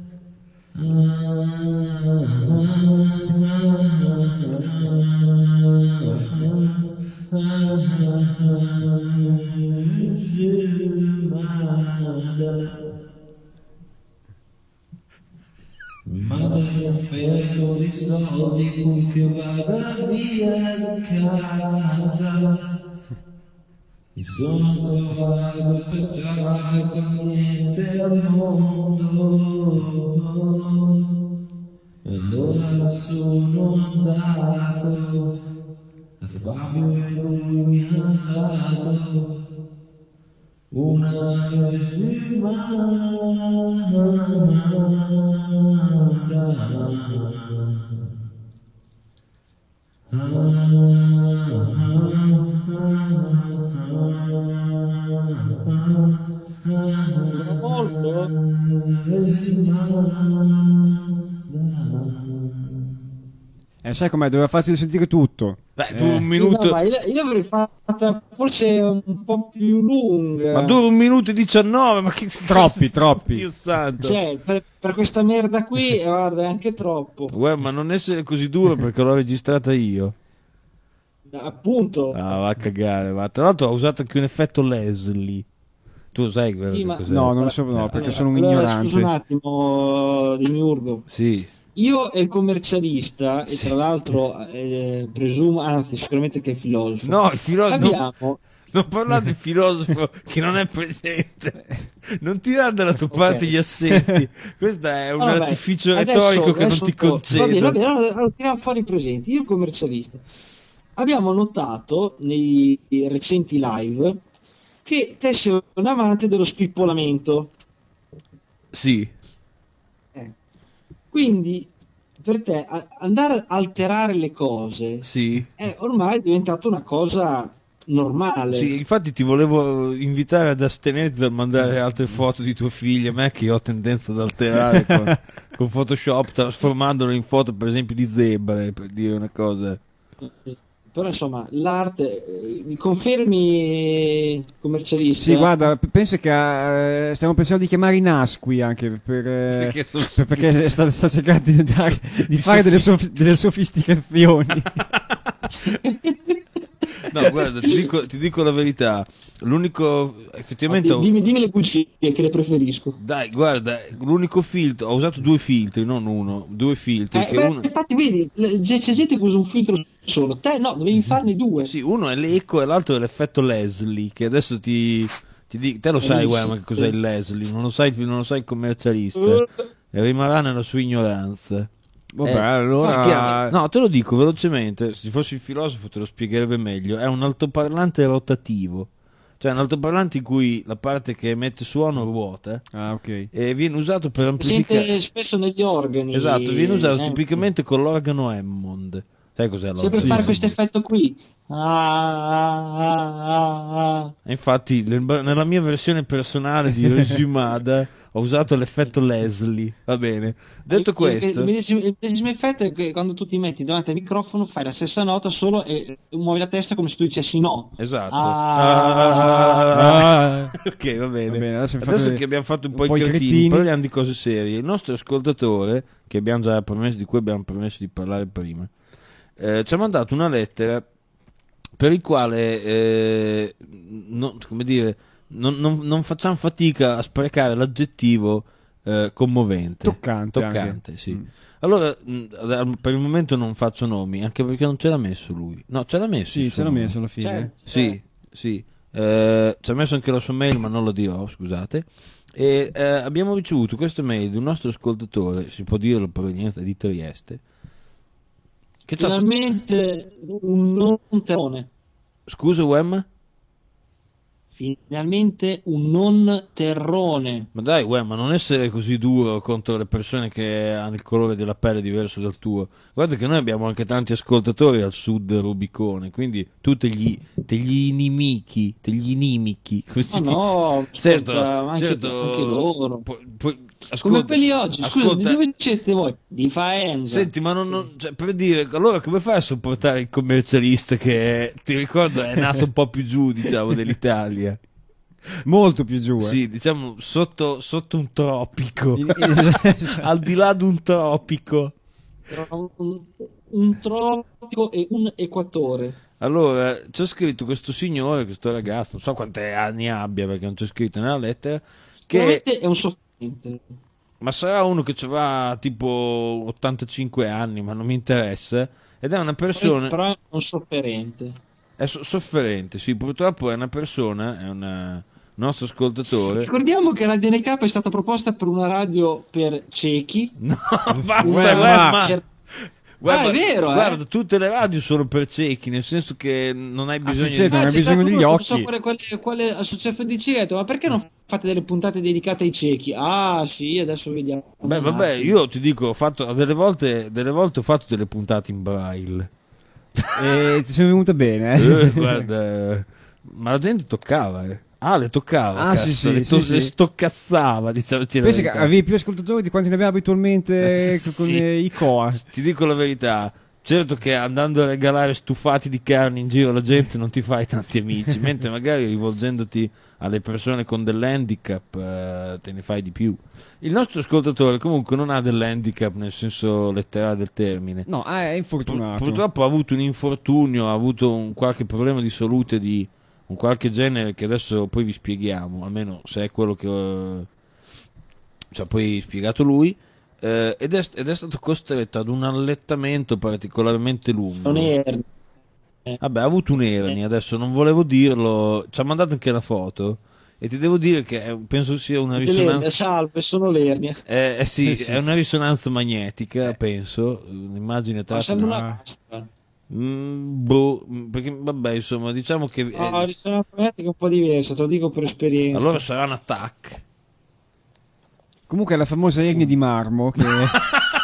Madre mi ha offerto dei soldi purché vada via di casa. Mi sono trovato per strada con niente al mondo. E allora sono andato da Fabio e lui mi ha dato una Sai com'è? Doveva farci sentire tutto. Beh, tu un minuto. Sì, no, ma io avrei fatto forse un po' più lunga. Ma dura 1 minuto e 19, ma che Troppi. Dio santo. Cioè, per questa merda qui, guarda, è anche troppo. Uè, ma non essere così duro perché l'ho registrata io. Appunto. Ah, va a cagare, va. Tra l'altro ho usato anche un effetto Leslie. Tu lo sai quello Sì, che ma- cos'è? No, non lo so, no, perché sono un Allora, ignorante. scusa un attimo, di Miurgo. Sì. Io e il commercialista, Sì. e tra l'altro presumo, anzi sicuramente che è filosofo, No, il filosofo. abbiamo... Non parlare del filosofo che non è presente. Non tirare dalla tua parte gli assenti. Questo è un Vabbè, artificio adesso- retorico che non adesso ti Va bene, concedo. va bene, allora tiriamo fuori i presenti. Io e il commercialista abbiamo notato nei recenti live che te sei un amante dello spippolamento. Sì. Quindi per te andare a alterare le cose Sì. è ormai diventata una cosa normale. Sì, infatti ti volevo invitare ad astenerti dal mandare altre foto di tua figlia, a me che ho tendenza ad alterare con Photoshop, trasformandolo in foto per esempio di zebre, per dire una cosa. Però insomma, l'arte, mi confermi, commercialista? Sì, guarda, penso che stiamo pensando di chiamare i Nasqui anche Perché sono perché sta cercando di fare delle sofisticazioni. No, guarda, ti dico la verità. L'unico effettivamente Dimmi le bugie che le preferisco. dai, guarda, l'unico filtro, ho usato 2 filtri, non uno, 2 filtri che uno Infatti, vedi, c'è gente che usa un filtro solo. Te no, dovevi farne 2. sì, uno è l'eco e l'altro è l'effetto Leslie, che adesso ti dico, te lo sai, Benissimo. ma che cos'è il Leslie? Non lo sai il commercialista. E rimarrà nella sua ignoranza. Vabbè, allora... Chiaro. No, te lo dico velocemente, se fossi il filosofo te lo spiegherebbe meglio. È un altoparlante rotativo, cioè un altoparlante in cui la parte che emette suono ruota Ah, ok. e viene usato per Sente amplificare. spesso negli organi. Esatto, viene usato eh. tipicamente con l'organo Hammond. Sai cos'è Sempre l'organo? per fare Sì, questo sì. effetto qui. E infatti nella mia versione personale di Resumada ho usato l'effetto Leslie, va bene. Detto questo, Il medesimo effetto è che quando tu ti metti davanti al microfono fai la stessa nota solo e muovi la testa come se tu dicessi no. esatto. Ah. Ok, va bene. Va bene, adesso mi Adesso fate che abbiamo fatto un po' un po' i i cretini, cretini. parliamo di cose serie. Il nostro ascoltatore, che abbiamo già promesso, di cui abbiamo promesso di parlare prima, ci ha mandato una lettera per il quale come dire, non facciamo fatica a sprecare l'aggettivo commovente, Toccante toccante, anche. sì. Allora, per il momento non faccio nomi, anche perché non ce l'ha messo lui. No, ce l'ha messo. Sì, il ce suo l'ho nome. messo alla fine. Cioè, Sì, sì. Ci ha messo anche la sua mail, ma non lo dirò, scusate. E abbiamo ricevuto questa mail di un nostro ascoltatore, si può dire la provenienza di Trieste, che c'ha... Finalmente un non terone. Scusa, Wem? Finalmente un non terrone. Ma dai, ma non essere così duro contro le persone che hanno il colore della pelle diverso dal tuo. Guarda che noi abbiamo anche tanti ascoltatori al sud del Rubicone, quindi tu te gli inimichi, come si dice? No, Certo, ascolta, ma certo. anche loro. Ascolta, Come quelli oggi, scusa, ascolta, di dove siete voi? Di Faenza. senti, ma cioè, per dire, allora come fai a sopportare il commercialista che ti ricordo è nato un po' più giù, diciamo, dell'Italia? Molto più giù, Sì, diciamo sotto un tropico, al di là di un tropico. Un tropico e un equatore. Allora, c'è scritto questo signore, questo ragazzo, non so quanti anni abbia perché non c'è scritto nella lettera, che Sicuramente è un sofferente. ma sarà uno che avrà tipo 85 anni, ma non mi interessa, ed è una persona, Però è un sofferente. è sofferente, sì, purtroppo è una persona, è un nostro ascoltatore. Ricordiamo che la DNK è stata proposta per una radio per ciechi. No, basta, Guarda, Per- guarda, è vero, guarda, tutte le radio sono per ciechi, nel senso che non hai bisogno sì, certo, non hai c'è bisogno degli qualcuno, non so occhi. quale associazione di ciechi, ma perché non fate delle puntate dedicate ai ciechi? Ah, sì, adesso vediamo. Beh, vabbè, io ti dico, ho fatto delle volte ho fatto delle puntate in braille. E ti sono venute bene, eh? Guarda, ma la gente toccava, eh. Ah, le toccava, Ah, cazzo, sì, le, sì. le stoccazzava, diciamo. Pensi che avevi più ascoltatori di quanti ne abbiamo abitualmente Sì. con i Coa. Ti dico la verità. Certo che andando a regalare stufati di carne in giro alla gente non ti fai tanti amici, mentre magari rivolgendoti alle persone con dell'handicap te ne fai di più. Il nostro ascoltatore comunque non ha dell'handicap nel senso letterale del termine. No, è infortunato. Purtroppo ha avuto un infortunio, ha avuto un qualche problema di salute di un qualche genere che adesso poi vi spieghiamo, almeno se è quello che ci ha poi spiegato lui. Ed è stato costretto ad un allettamento particolarmente lungo. Non è Vabbè, ha avuto un'ernia, adesso non volevo dirlo, ci ha mandato anche la foto e ti devo dire che penso sia una risonanza. Salve, sono l'ernia. Sì, Sì. è una risonanza magnetica, penso, un'immagine Ma tratta sembra da... una pasta. Perché vabbè, insomma, diciamo che No, risonanza magnetica è un po' diversa, te lo dico per esperienza. allora sarà un attack. Comunque è la famosa ernia di marmo che... No,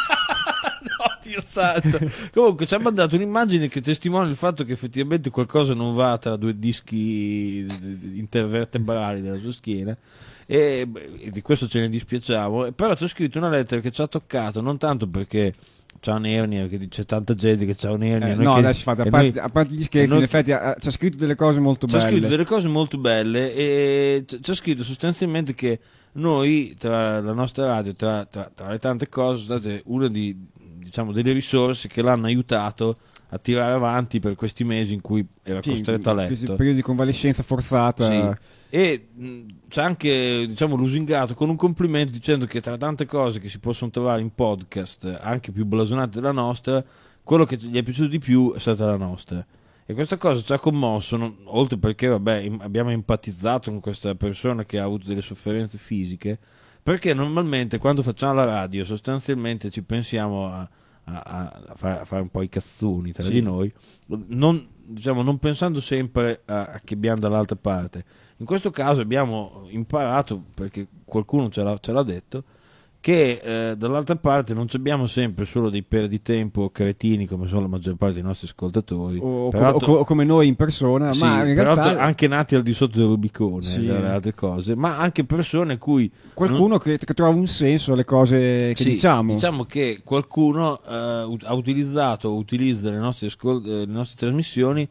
Dio santo. Comunque ci ha mandato un'immagine che testimonia il fatto che effettivamente qualcosa non va tra due dischi intervertebrali della sua schiena e di questo ce ne dispiacciamo, però c'è scritto una lettera che ci ha toccato, non tanto perché c'ha un'ernia, perché c'è tanta gente che c'ha un'ernia. no, che, adesso fate, a parte gli scherzi, in effetti c'ha scritto delle cose molto c'ha belle. scritto delle cose molto belle e c'ha scritto sostanzialmente che noi, tra la nostra radio, tra le tante cose, sono state una diciamo, delle risorse che l'hanno aiutato a tirare avanti per questi mesi in cui era Sì, costretto a questi letto. periodi di convalescenza forzata. Sì. E c'ha anche, diciamo, lusingato con un complimento dicendo che tra tante cose che si possono trovare in podcast, anche più blasonate della nostra, quello che gli è piaciuto di più è stata la nostra. E questa cosa ci ha commosso, oltre perché vabbè, abbiamo empatizzato con questa persona che ha avuto delle sofferenze fisiche, perché normalmente quando facciamo la radio sostanzialmente ci pensiamo a fare un po' i cazzoni tra di noi, non pensando sempre a che abbiamo dall'altra parte. In questo caso abbiamo imparato, perché qualcuno ce l'ha detto, che dall'altra parte non abbiamo sempre solo dei perditempo cretini come sono la maggior parte dei nostri ascoltatori O come noi in persona, sì, ma in peraltro realtà anche nati al di sotto del Rubicone, Sì. dalle altre cose, ma anche persone cui qualcuno che trova un senso alle cose che sì, diciamo. che qualcuno ha utilizzato o utilizza le nostre trasmissioni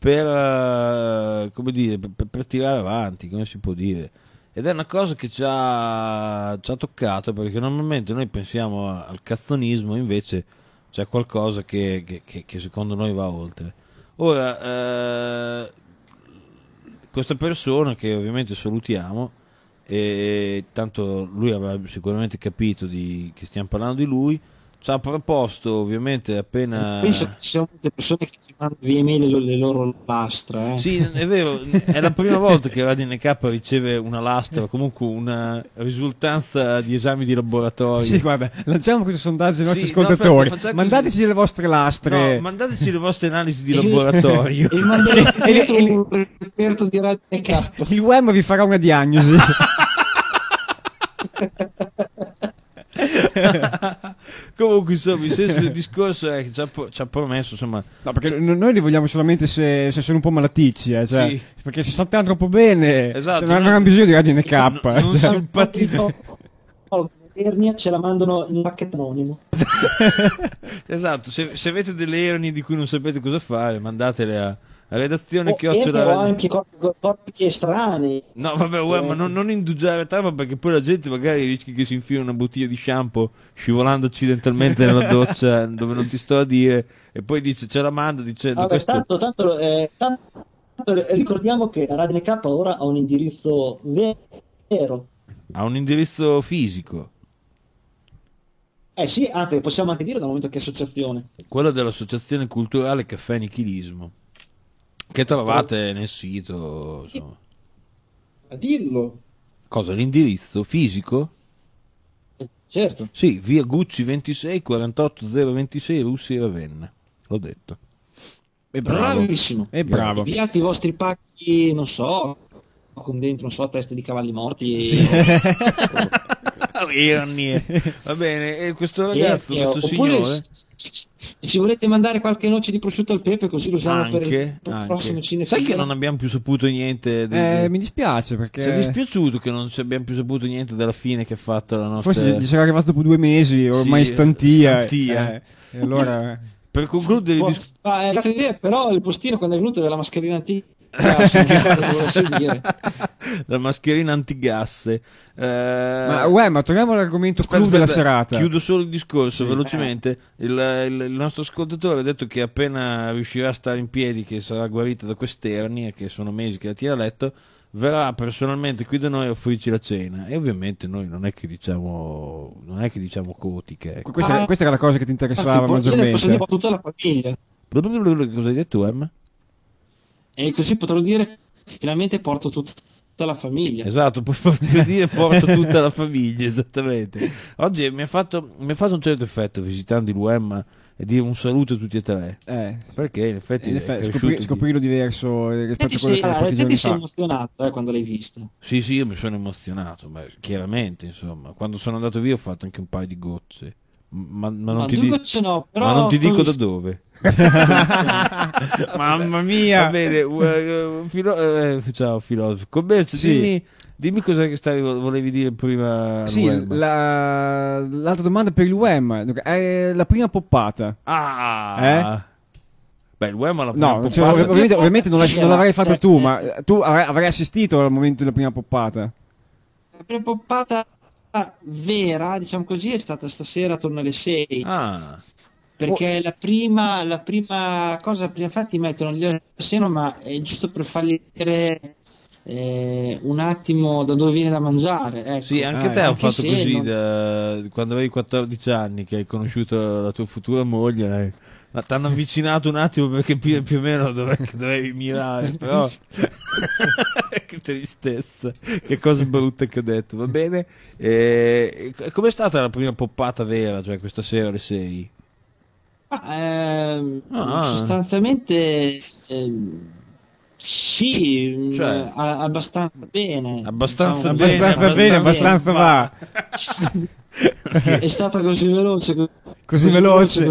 per come dire, per tirare avanti, come si può dire. Ed è una cosa che ci ha toccato, perché normalmente noi pensiamo al cazzonismo, invece c'è qualcosa che secondo noi va oltre. Ora, questa persona, che ovviamente salutiamo, e tanto lui avrà sicuramente capito che stiamo parlando di lui, ci ha proposto ovviamente appena... Penso che ci siano molte persone che ci mandano via email le loro lastre. Sì, è vero, è la prima volta che Radio NK riceve una lastra, comunque una risultanza di esami di laboratorio. Sì, guarda, lanciamo questo sondaggio ai nostri Sì, no, ascoltatori. facciamo Mandateci le vostre lastre. No, mandateci le vostre analisi di laboratorio. E manderete un esperto di Radio NK. Il UEM vi farà una diagnosi. Comunque insomma il senso del discorso è che ci ha promesso insomma, No, perché noi li vogliamo solamente se sono un po' malaticci, cioè, Sì. perché se saltano troppo bene, Esatto, non hanno bisogno di Radio NK. non cioè. simpatizzano. Ernia ce la mandano in pacchetto anonimo. Esatto, se avete delle ernie di cui non sapete cosa fare, mandatele a redazione chiocciola Però radio- anche corpi estranei. No, vabbè, ma non indugiare troppo perché poi la gente magari rischi che si infila una bottiglia di shampoo scivolando accidentalmente nella doccia dove non ti sto a dire e poi dice ce la manda dicendo Vabbè, questo... tanto ricordiamo che Radio NK ora ha un indirizzo vero. Ha un indirizzo fisico, Sì, anzi, possiamo anche dire dal momento che è associazione. quello dell'associazione culturale Caffè Nichilismo, che trovate nel sito, insomma. A dirlo. Cosa, l'indirizzo fisico? Certo. Sì, via Gucci 26 48 026 Russia e Ravenna, l'ho detto. È bravo. Bravissimo. È bravo. Inviate i vostri pacchi, non so, con dentro, non so, teste di cavalli morti. Ernie. Va bene, e questo ragazzo, questo oppure signore... se ci volete mandare qualche noce di prosciutto al pepe, così lo usiamo per Anche, il prossimo anche. cinefilo. Sai che non abbiamo più saputo niente Mi dispiace Ci è perché dispiaciuto che non ci abbiamo più saputo niente della fine che ha fatto la nostra... forse gli sarà arrivato dopo 2 mesi, ormai Sì, stantia. stantia. E allora Per concludere il discorso... idea, però il postino quando è venuto della mascherina antica. la mascherina antigasse. ma torniamo all'argomento clou della serata. Chiudo solo il discorso velocemente. Il nostro ascoltatore ha detto che appena riuscirà a stare in piedi, che sarà guarita da queste ernie, che sono mesi che la tiene a letto, verrà personalmente qui da noi a offrirci la cena. E ovviamente noi non è che diciamo cotiche. Ecco. Questa era la cosa che ti interessava maggiormente. Tutta la famiglia. Cosa hai detto, Em? E così potrò dire finalmente porto tutta la famiglia. Esatto, puoi poter dire porto tutta la famiglia, esattamente. Oggi mi ha fatto un certo effetto visitando il UEM e dire un saluto a tutti e tre. Perché in effetti, scoprirlo diverso rispetto a quello che era pochi Te giorni ti sei fa. emozionato quando l'hai vista. Sì, io mi sono emozionato, chiaramente, insomma. Quando sono andato via ho fatto anche un paio di gocce. Ma non ti dico, no, però ma non ti dico da dove. Mamma mia. Va bene, ciao filosofo. Commercio, Sì. dimmi cosa che volevi dire prima. Sì, l'altra domanda per il UEM è la prima poppata. Beh, il UEM la prima No, poppata. ovviamente non l'avrai fatto tu, ma tu avrai assistito al momento della prima poppata. La prima poppata vera, diciamo così, è stata stasera attorno alle 6. Perché la prima cosa, infatti mettono gli al seno, ma è giusto per fargli vedere un attimo da dove viene da mangiare. Ecco. Sì, anche te hanno fatto se così non- quando avevi 14 anni, che hai conosciuto la tua futura moglie. Ma ti hanno avvicinato un attimo per capire più o meno dove dovevi mirare, però che tristezza, che cosa brutta che ho detto, va bene? Com'è stata la prima poppata vera, cioè questa sera alle 6? Sostanzialmente sì, Cioè, abbastanza bene. Abbastanza Diciamo, bene, abbastanza va. È stata così veloce. Così veloce.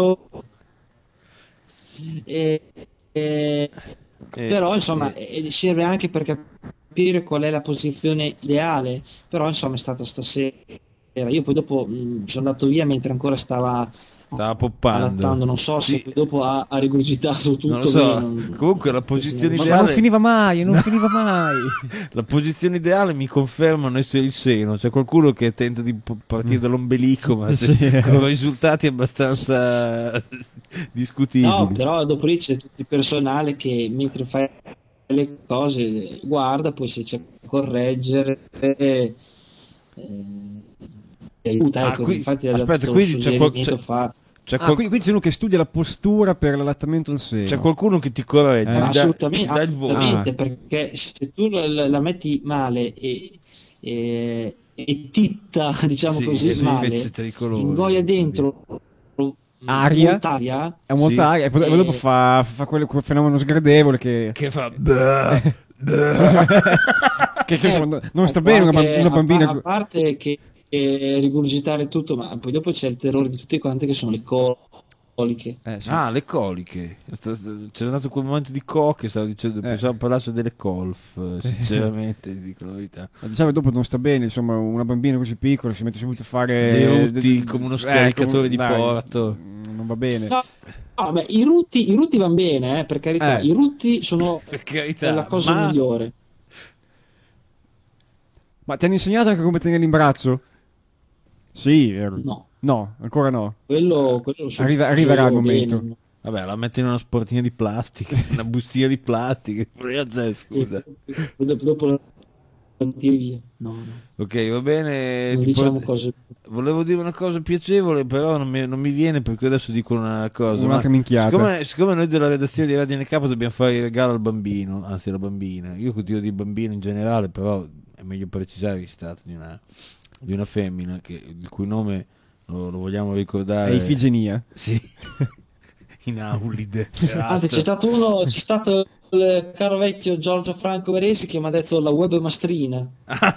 Però insomma serve anche per capire qual è la posizione ideale. Però insomma è stata stasera. Io poi dopo sono andato via mentre ancora stava poppando. Non so se Sì. dopo ha rigurgitato tutto. Non lo so. quindi Comunque la posizione Ma ideale non finiva mai. La posizione ideale mi confermano essere il seno. C'è qualcuno che tenta di partire dall'ombelico, ma Sì. con risultati abbastanza discutibili. No, però dopo lì c'è tutto il personale che mentre fai le cose guarda, poi se c'è da correggere aiuta, ecco, infatti aspetta, quindi c'è quindi c'è uno che studia la postura per l'allattamento al seno. C'è qualcuno che ti corregge, assolutamente, ti dà il voto. perché se tu la metti male e titta, diciamo così, male, ingoia dentro aria, molt'aria, è molta aria, e poi dopo fa quel fenomeno sgradevole che fa che insomma, non sta bene una bambina. A parte che rigurgitare tutto, ma poi dopo c'è il terrore di tutti quanti che sono le coliche. Sì. Le coliche. C'era stato quel momento di coche, stavo dicendo, pensavo parlasse delle colf, sinceramente, ti dico la verità. Diciamo dopo non sta bene, insomma, una bambina così piccola si mette subito a fare dei rutti come uno scaricatore di porto. Non va bene. No, beh, i rutti vanno bene, per carità. I rutti sono la cosa migliore. Ma ti hanno insegnato anche come tenerli in braccio? Sì, no, ancora no. Quello arriverà il momento. Bene. Vabbè, la metti in una sportina di plastica, una bustina di plastica. Scusa. Dopo la tiri via. No. Ok, va bene. Diciamo cose. Volevo dire una cosa piacevole, però non mi viene, perché adesso dico una cosa. Un'altra minchiata. Siccome noi della redazione di Radio NK dobbiamo fare il regalo al bambino, anzi alla bambina. Io continuo di bambino in generale, però è meglio precisare che si tratta di una femmina il cui nome lo vogliamo ricordare. È Ifigenia. Sì. In Aulide. Anzi, c'è stato il caro vecchio Giorgio Franco Veresi che mi ha detto la webmastrina.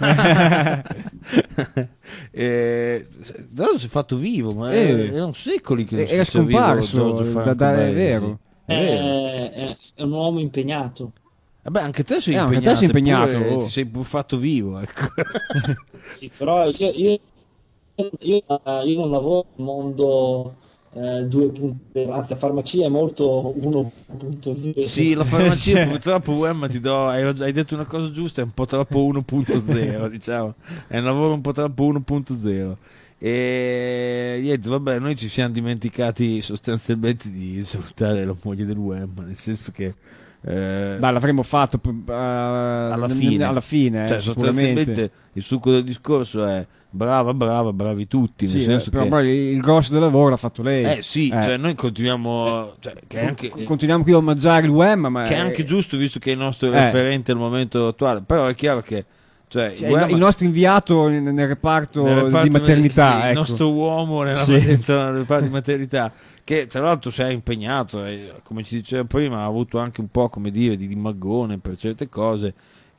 Si è fatto vivo, ma erano secoli che era scomparso. È vero. È un uomo impegnato. Vabbè, anche te sei impegnato. Ti sei pur fatto vivo, ecco. Sì, però io non lavoro nel mondo 2.0, anzi la farmacia è molto 1.0. Sì, la farmacia purtroppo hai detto una cosa giusta, è un po' troppo 1.0, diciamo. È un lavoro un po' troppo 1.0. E niente, vabbè, noi ci siamo dimenticati sostanzialmente di salutare la moglie del Wemma, nel senso che l'avremmo fatto alla fine, cioè sostanzialmente il succo del discorso è brava, bravi tutti, nel senso però che poi il grosso del lavoro l'ha fatto lei. Cioè noi continuiamo, continuiamo qui a omaggiare il Wemma, ma che è anche giusto, visto che è il nostro referente al momento attuale, però è chiaro che il nostro inviato nel reparto di maternità, il nostro uomo nel reparto di maternità, che tra l'altro si è impegnato, come ci diceva prima, ha avuto anche un po', come dire, di magone per certe cose,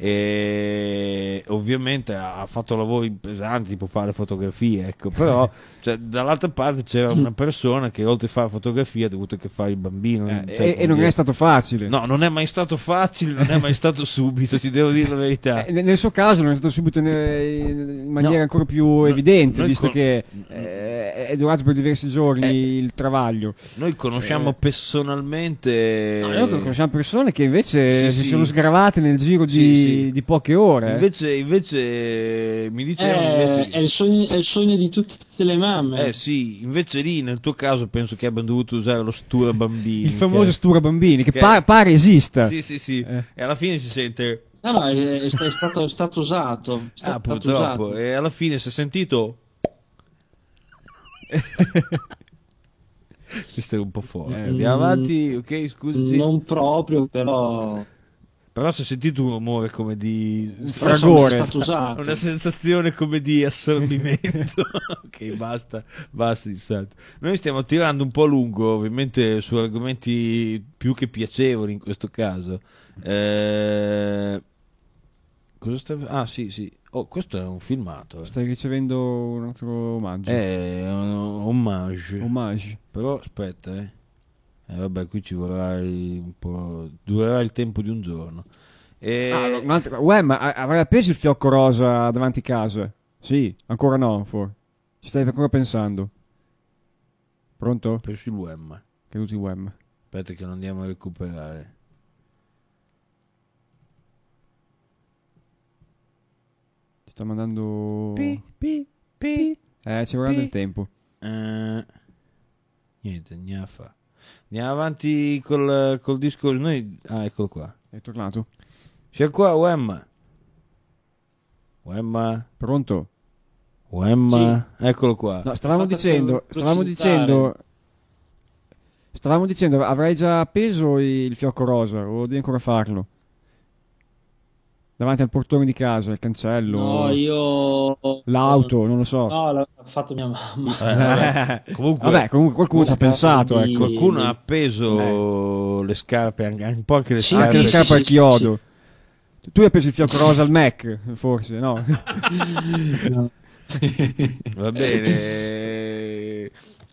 e ovviamente ha fatto lavori pesanti, tipo fare fotografie, ecco. Però dall'altra parte c'era una persona che oltre a fare fotografie ha dovuto che fare il bambino, e non è stato facile. No, non è mai stato facile, non è mai stato subito, ti devo dire la verità. Nel suo caso non è stato subito in maniera ancora più evidente, visto che è durato per diversi giorni il travaglio. Noi conosciamo personalmente. Noi conosciamo persone che invece si sono sgravate nel giro di poche ore. Invece mi dicevano è il sogno di tutte le mamme. Invece lì nel tuo caso penso che abbiano dovuto usare lo stura bambini, il famoso stura bambini che pare esista. Sì. E alla fine si sente è stato usato. Purtroppo usato. E alla fine si è sentito questo è un po' forte. Andiamo avanti, ok, scusi. Non proprio, però si è sentito un rumore come di fragore, una sensazione come di assorbimento. Ok, basta di salto. Noi stiamo tirando un po' lungo, ovviamente, su argomenti più che piacevoli in questo caso. Cosa stai? Sì. Oh, questo è un filmato. Stai ricevendo un altro omaggio. Un Hommage. Però aspetta, vabbè, qui ci vorrà un po'. Durerà il tempo di un giorno. Ma avrai appeso il fiocco rosa davanti casa? Sì, ancora no, ci stai ancora pensando? Pronto? Penso il Wemma. Caduto il Wemma. Aspetta che lo andiamo a recuperare. Ti sta mandando Pi. ci vorrà del tempo. Niente, ne fa. Andiamo avanti col disco. Eccolo qua. È tornato? C'è qua Wemma. Pronto? Wem, eccolo qua. No, stavamo Fatelo dicendo, avrai già appeso il fiocco rosa o devi ancora farlo? Davanti al portone di casa, il cancello, No, io... l'auto, non lo so. No, l'ha fatto mia mamma. Vabbè. Comunque, Comunque qualcuno ci ha pensato, ecco. qualcuno ha appeso le scarpe, anche un po' anche le Sì, scarpe. Anche le sì, scarpe sì, al sì, chiodo. Tu hai appeso il fiocco rosa al Mac, forse, no? No. Va bene.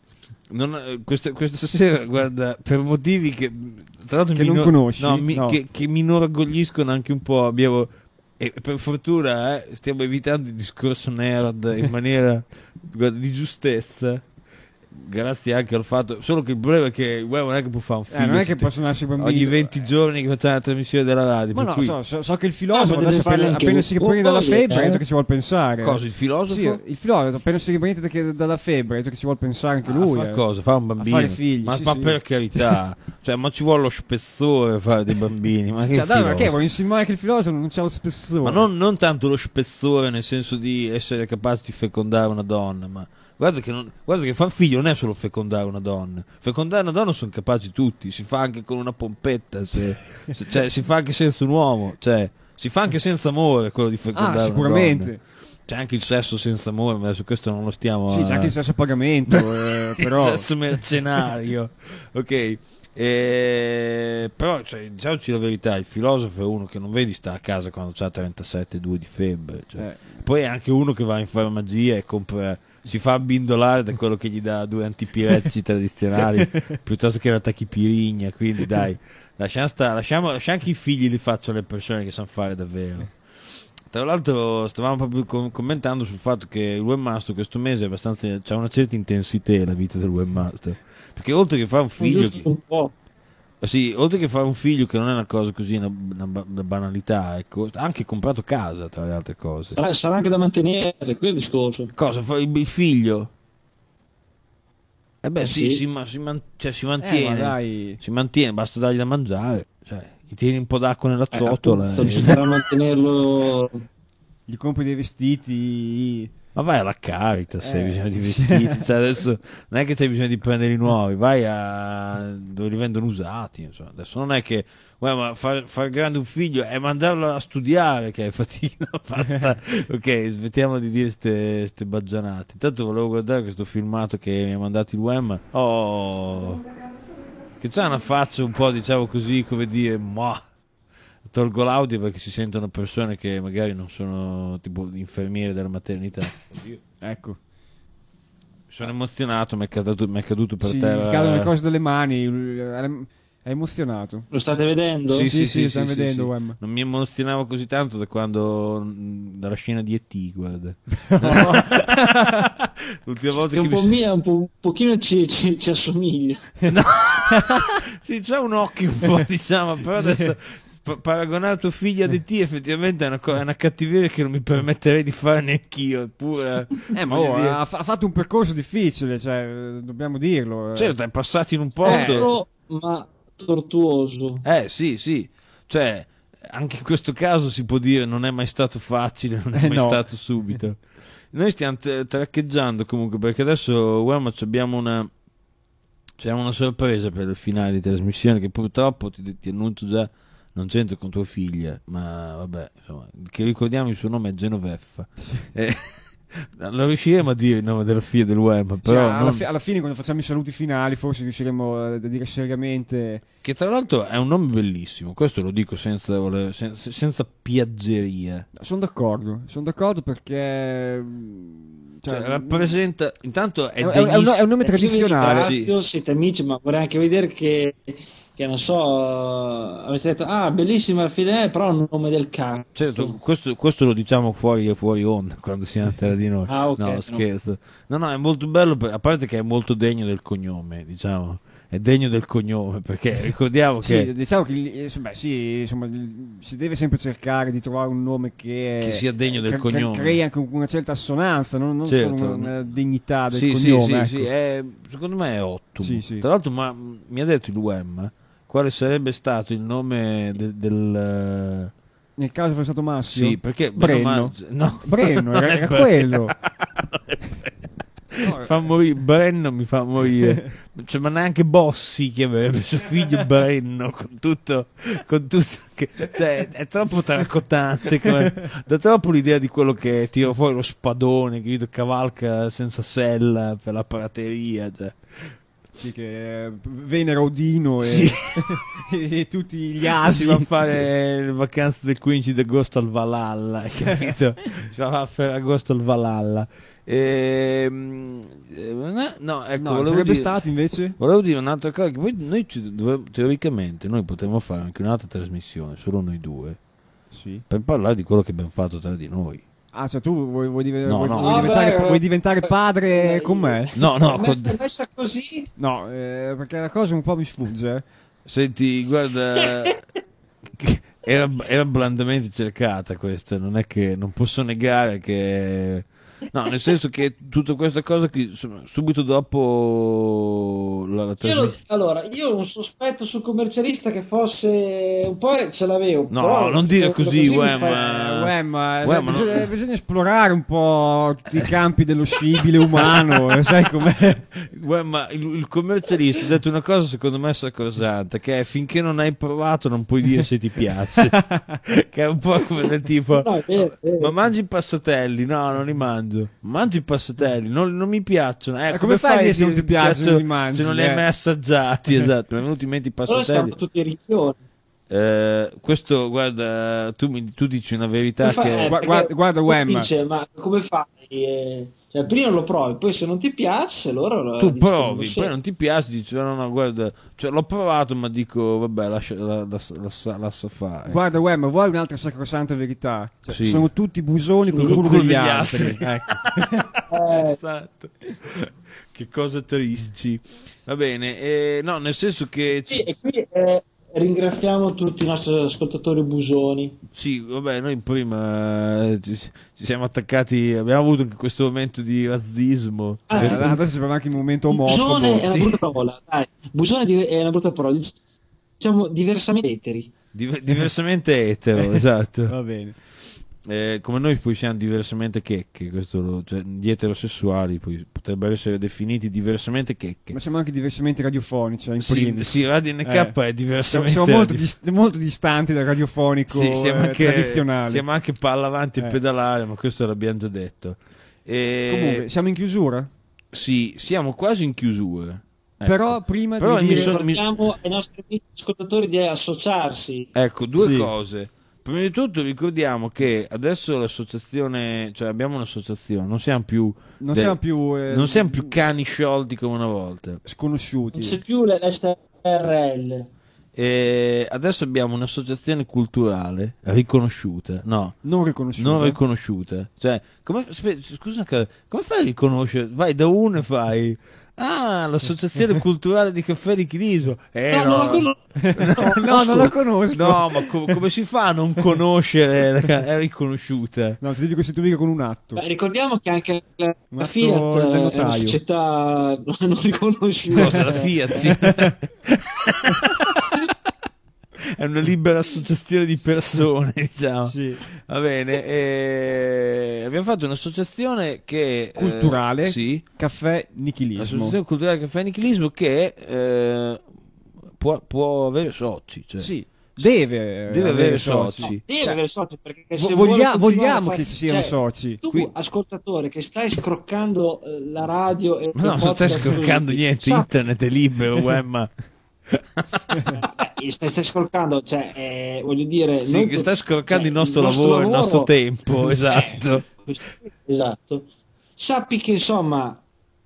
Questa sera, guarda, per motivi che tra l'altro Che non conosci? no, No. che mi inorgogliscono anche un po'. E per fortuna stiamo evitando il discorso nerd in maniera guarda, di giustezza. Grazie anche al fatto. Solo che il problema è che il web non è che può fare un figlio. Non è che possono nascere bambini. ogni 20 giorni che facciamo la trasmissione della radio. Ma per no, cui- so che il filosofo potete adesso fare appena, anche appena un si riprende dalla po', febbre, ha detto che ci vuol pensare. Cosa, il filosofo? Sì, il filosofo appena si riprende dalla febbre, ha detto che ci vuol pensare anche lui. Fa cosa? Fa un bambino. A fare figli, ma sì, ma sì. per carità, cioè, ma ci vuole lo spessore fare dei bambini. Ma che Cioè, dai, filosofo? perché vuoi insinuare che il filosofo non c'ha lo spessore? Ma non tanto lo spessore nel senso di essere capace di fecondare una donna, ma guarda che far figlio non è solo fecondare una donna. Fecondare una donna sono capaci tutti, si fa anche con una pompetta, cioè, si fa anche senza un uomo, cioè, si fa anche senza amore quello di fecondare una sicuramente. donna. C'è anche il sesso senza amore, ma adesso questo non lo stiamo Sì, c'è anche il sesso a pagamento, però... il sesso mercenario. Ok. Però cioè, diciamoci la verità, il filosofo è uno che non vedi sta a casa quando c'ha 37,2 di febbre, cioè. Poi è anche uno che va in farmacia e compra, si fa abbindolare da quello che gli dà 2 antipiretici tradizionali piuttosto che la tachipirigna, quindi dai, lasciamo che i figli li facciano le persone che sanno fare davvero. Tra l'altro stavamo proprio commentando sul fatto che il webmaster questo mese è abbastanza, c'ha una certa intensità la vita del webmaster, perché oltre che fare un figlio Un po'. sì, oltre che fare un figlio che non è una cosa così, una banalità, ecco, ha anche comprato casa tra le altre cose. Sarà anche da mantenere, quello è il discorso. Cosa fa il figlio? Beh sì, Sì. si ma mantiene, dai... si mantiene, basta dargli da mangiare, cioè gli tieni un po' d'acqua nella ciotola. Bisognerà mantenerlo. Gli compri dei vestiti... Ma vai alla Caritas se hai bisogno di sì. vestiti, cioè adesso non è che c'hai bisogno di prenderli nuovi, vai a dove li vendono usati, insomma. Adesso non è che ma far grande un figlio è mandarlo a studiare che è fatica, basta. Ok, smettiamo di dire ste baggianate. Intanto volevo guardare questo filmato che mi ha mandato il Wem. Oh, che c'ha una faccia un po', diciamo così, come dire, ma tolgo l'audio perché si sentono persone che magari non sono tipo infermiere della maternità. Oddio. Ecco. Mi sono emozionato, mi è caduto per Sì, terra. gli cadono le cose dalle mani, è emozionato. Lo state vedendo? Sì, stiamo vedendo, Wem. Non mi emozionavo così tanto da quando dalla scena di E.T., guarda. L'ultima volta Che che un pochino ci assomiglia. No. Sì, c'ha un occhio un po', diciamo, però adesso paragonare tuo figlio ad E.T. effettivamente è una cattiveria che non mi permetterei di fare neanch'io, eppure Ma ha fatto un percorso difficile, cioè, dobbiamo dirlo. certo, è passato in un posto Povero, ma tortuoso. sì, cioè anche in questo caso si può dire non è mai stato facile, non è mai no. stato subito. Noi stiamo traccheggiando comunque perché adesso Wem abbiamo una sorpresa per il finale di trasmissione che purtroppo ti annuncio già non c'entra con tua figlia, ma vabbè, insomma, che ricordiamo il suo nome è Genoveffa. Sì. Non riusciremo a dire il nome della figlia del Wem, però alla fine quando facciamo i saluti finali forse riusciremo a dire seriamente che tra l'altro è un nome bellissimo, questo lo dico senza piaggeria. sono d'accordo perché Cioè, rappresenta, intanto è è un degnissimo. nome tradizionale. Sì. Siete amici, ma vorrei anche vedere che non so, avete detto, bellissima la fine, però il nome del cazzo. Certo, questo lo diciamo fuori onda quando siamo tra di noi. Ok, no, scherzo. No, è molto bello, a parte che è molto degno del cognome, diciamo. È degno del cognome, perché ricordiamo che Sì, diciamo che insomma, si deve sempre cercare di trovare un nome che sia degno del cognome. crei anche una certa assonanza, non Certo. solo una dignità del sì, cognome. sì, secondo me è ottimo. Sì. Tra l'altro, ma mi ha detto il Wem quale sarebbe stato il nome del Nel caso fosse stato Massimo? sì, perché Brenno. no, Brenno, non era è quello. fa morire Brenno, mi fa morire. Cioè, ma neanche Bossi chiamerebbe suo figlio Brenno con tutto cioè, è troppo tracottante, dà troppo l'idea di quello che tira fuori lo spadone, che cavalca senza sella per la prateria, cioè. Sì, che Venera Odino Sì. e tutti gli Si asi. va a fare le vacanze del 15 di agosto al Valhalla, hai capito? Si va a fare Ferragosto al Valhalla. No, ecco, No, volevo sarebbe dire, stato invece? volevo dire un'altra cosa, che poi noi teoricamente noi potremmo fare anche un'altra trasmissione, solo noi due, Sì. per parlare di quello che abbiamo fatto tra di noi. Ah, cioè tu vuoi No, no. vuoi diventare padre con me? No, Messa così. No, perché la cosa un po' mi sfugge. Senti, guarda, era blandamente cercata questa, non è che non posso negare che... No, nel senso che tutta questa cosa qui, subito dopo la trasmissione... Allora, io ho un sospetto sul commercialista che fosse un po' ce l'avevo. No, però, non dire così, mi Wem. fa- Ma bisogna esplorare un po' tutti i campi dello scibile umano, sai com'è? Ma il commercialista ha detto una cosa secondo me sacrosanta, che è finché non hai provato non puoi dire se ti piace. Che è un po' come del tipo No, è vero. ma mangi i passatelli? No, non li mangio. Mangi i passatelli? Non mi piacciono. Come fai se non ti piacciono, non li mangi, se non li hai mai assaggiati? Esatto, mi è venuto in mente i Però passatelli. siamo tutti ricchioni. Questo, guarda, tu dici una verità che... Guarda, Wem. Dice, ma come fai? Cioè, prima lo provi, poi se non ti piace, allora Tu dici, provi, non poi non ti piace, dici no, guarda, cioè, l'ho provato, ma dico vabbè, lascia fare. Guarda, Wem, vuoi un'altra sacrosanta verità? Cioè, Sì. sono tutti busoni con il Con culo culo degli degli altri. altri. Ecco. Esatto. Che cosa tristi. Va bene, no, nel senso che... Sì, e qui ringraziamo tutti i nostri ascoltatori busoni. Sì, vabbè, noi prima ci siamo attaccati, abbiamo avuto anche questo momento di razzismo. Adesso c'è anche il momento omofobo. Busone è una brutta parola, dai. Busone è una brutta parola. Diciamo diversamente eteri. Diversamente etero, esatto. Va bene. Come noi poi siamo diversamente checche, cioè, gli eterosessuali poi potrebbero essere definiti diversamente checche. Ma siamo anche diversamente radiofonici, in Sì, primis. sì, Radio NK è diversamente... Siamo molto distanti dal radiofonico Sì, siamo tradizionale. siamo anche palla avanti e pedalare, ma questo l'abbiamo già detto. Comunque, siamo in chiusura? Sì, siamo quasi in chiusura. Ecco. Però prima Però di dire... Ricordiamo ai nostri amici ascoltatori di associarsi. Ecco, due Sì. cose. Prima di tutto ricordiamo che adesso l'associazione, cioè abbiamo un'associazione, non siamo più non siamo più cani sciolti come una volta. sconosciuti. Non c'è più l'SRL. Adesso abbiamo un'associazione culturale riconosciuta. No, Non riconosciuti. non riconosciuta. Cioè, scusa una cosa, come fai a riconoscere? Vai da uno e fai l'associazione culturale di Caffè di Chiriso. No, non la conosco. No, ma come si fa a non conoscere? È riconosciuta. No, ti devi costituire con un atto. Beh, ricordiamo che anche Un la atto Fiat del è una notaio. società non riconosciuta. Cosa, la Fiat? Sì. È una libera associazione di persone, diciamo. Sì. Va bene. Abbiamo fatto un'associazione che Culturale. sì. Caffè Nichilismo. L'associazione culturale Caffè Nichilismo che può avere soci. Cioè. Sì. Deve avere soci. Deve avere soci, perché se Vogliamo vuole che ci siano cioè, soci. Tu, ascoltatore, che stai scroccando la radio e Ma no, non stai scroccando niente, internet è libero, Wemma. Stai scroccando, cioè, voglio dire... Sì, che stai scroccando il nostro lavoro, il nostro tempo, esatto. Esatto. Sappi che, insomma,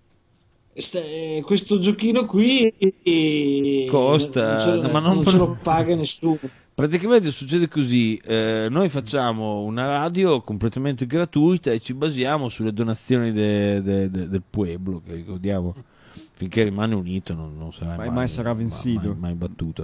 questo giochino qui costa, non ce lo paga nessuno. Praticamente succede così, noi facciamo una radio completamente gratuita e ci basiamo sulle donazioni del pueblo, che ricordiamo, finché rimane unito non sarà mai sarà vencido, mai battuto.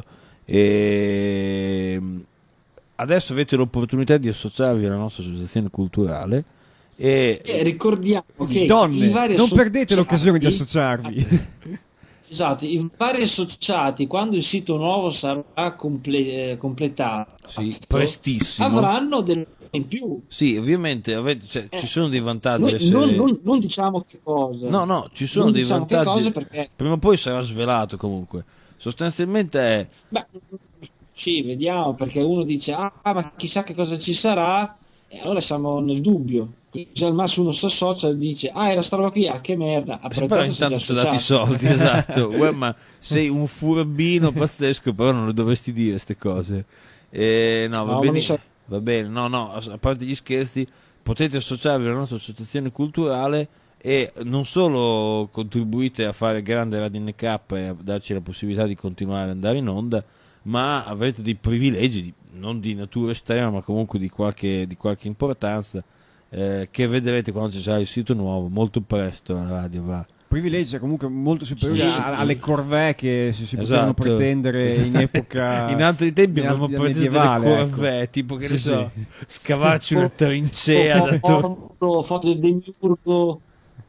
E adesso avete l'opportunità di associarvi alla nostra associazione culturale e ricordiamo che donne, i vari non perdete associati, l'occasione di associarvi. Esatto, i vari associati, quando il sito nuovo sarà completato, sì, prestissimo, avranno in più. Sì, ovviamente cioè, ci sono dei vantaggi. Noi essere... non diciamo che cosa. No, ci sono Non dei diciamo che vantaggi. cosa perché... Prima o poi sarà svelato comunque. Sostanzialmente è... Beh, sì, vediamo, perché uno dice, ma chissà che cosa ci sarà, e allora siamo nel dubbio. Così al massimo uno si associa e dice, era sta roba qui, che merda. Però intanto ci ha dati i soldi, esatto. Ma sei un furabbino pazzesco, però non lo dovresti dire queste cose. No, va bene, va bene. No, a parte gli scherzi, potete associarvi alla nostra associazione culturale e non solo contribuite a fare grande Radio NK e a darci la possibilità di continuare ad andare in onda, ma avrete dei privilegi, non di natura estrema, ma comunque di qualche importanza, che vedrete quando ci sarà il sito nuovo, molto presto la radio va. Privilegi comunque molto superiori Sì. alle corvée che si Esatto. potevano pretendere in epoca in altri tempi abbiamo preso delle medievale, corvée, tipo che Sì, ne so, sì. scavarci una trincea da foto del demiurgo,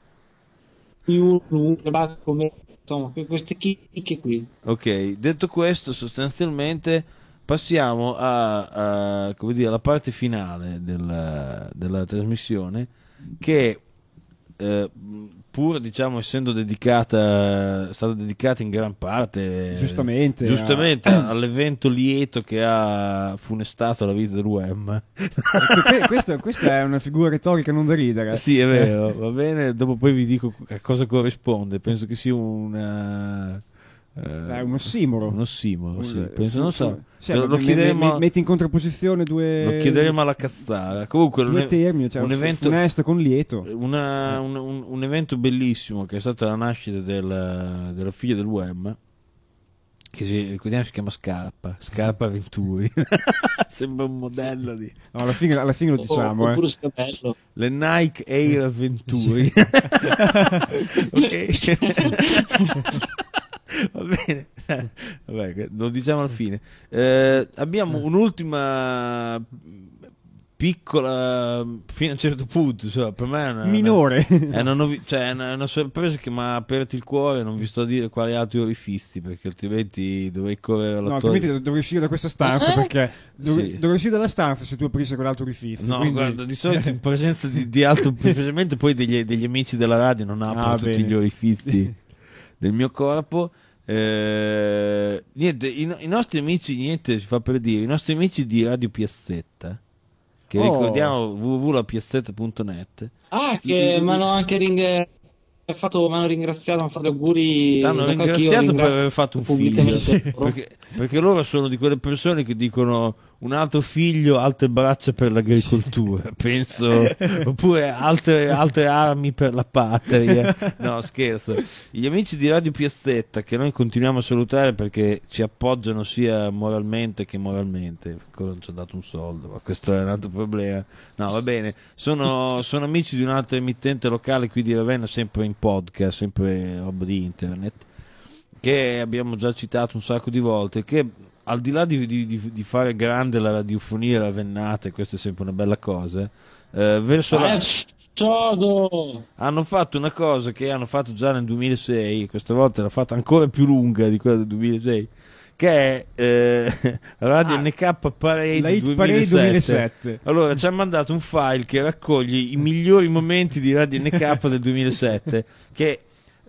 come insomma, queste chicche qui. Ok, detto questo, sostanzialmente passiamo come dire, alla parte finale della trasmissione, che pur diciamo essendo stata dedicata in gran parte giustamente all'evento lieto che ha funestato la vita dell'UEM. Questa è una figura retorica non da ridere. Sì, è vero, va bene, dopo poi vi dico a cosa corrisponde. Penso che sia un ossimoro. Sì. Penso, non so. Sì, lo chiederemo, metti in contrapposizione due. Lo chiederemo alla Cazzara. Comunque due termini, cioè un evento funesto con lieto. un evento bellissimo che è stata la nascita della figlia dell'UEM, che ricordiamo si chiama Scarpa Venturi. Sembra un modello di... No, alla fine lo diciamo. Le Nike Air Venturi. Ok. Va bene, vabbè, lo diciamo alla fine. Abbiamo un'ultima piccola, fino a un certo punto, insomma, per me è una minore, è una sorpresa che mi ha aperto il cuore. Non vi sto a dire quali altri orifizi, perché altrimenti dovrei correre alla altrimenti dovrei uscire da questa stanza, perché dovrei uscire dalla stanza se tu aprissi quell'altro orifizio. No, quindi... guarda, di solito in presenza di altro, specialmente poi degli amici della radio, non apro tutti gli orifizi del mio corpo. Niente, i nostri amici, niente si fa per dire, i nostri amici di Radio Piazzetta, che ricordiamo www.lapiazzetta.net, che mi hanno anche ringraziato, hanno fatto gli auguri. Ti hanno ringraziato per aver fatto un figlio, perché loro sono di quelle persone che dicono un altro figlio, altre braccia per l'agricoltura, penso, oppure altre armi per la patria. No, scherzo. Gli amici di Radio Piazzetta, che noi continuiamo a salutare perché ci appoggiano sia moralmente che moralmente, ancora non ci hanno dato un soldo, ma questo è un altro problema. No, va bene, sono amici di un'altra emittente locale qui di Ravenna, sempre in podcast, sempre roba di internet, che abbiamo già citato un sacco di volte, che al di là di fare grande la radiofonia ravennata, e questa è sempre una bella cosa, hanno fatto una cosa che hanno fatto già nel 2006, questa volta l'ha fatta ancora più lunga di quella del 2006, che è Radio NK Parade 2007. Allora ci ha mandato un file che raccoglie i migliori momenti di Radio NK del 2007, che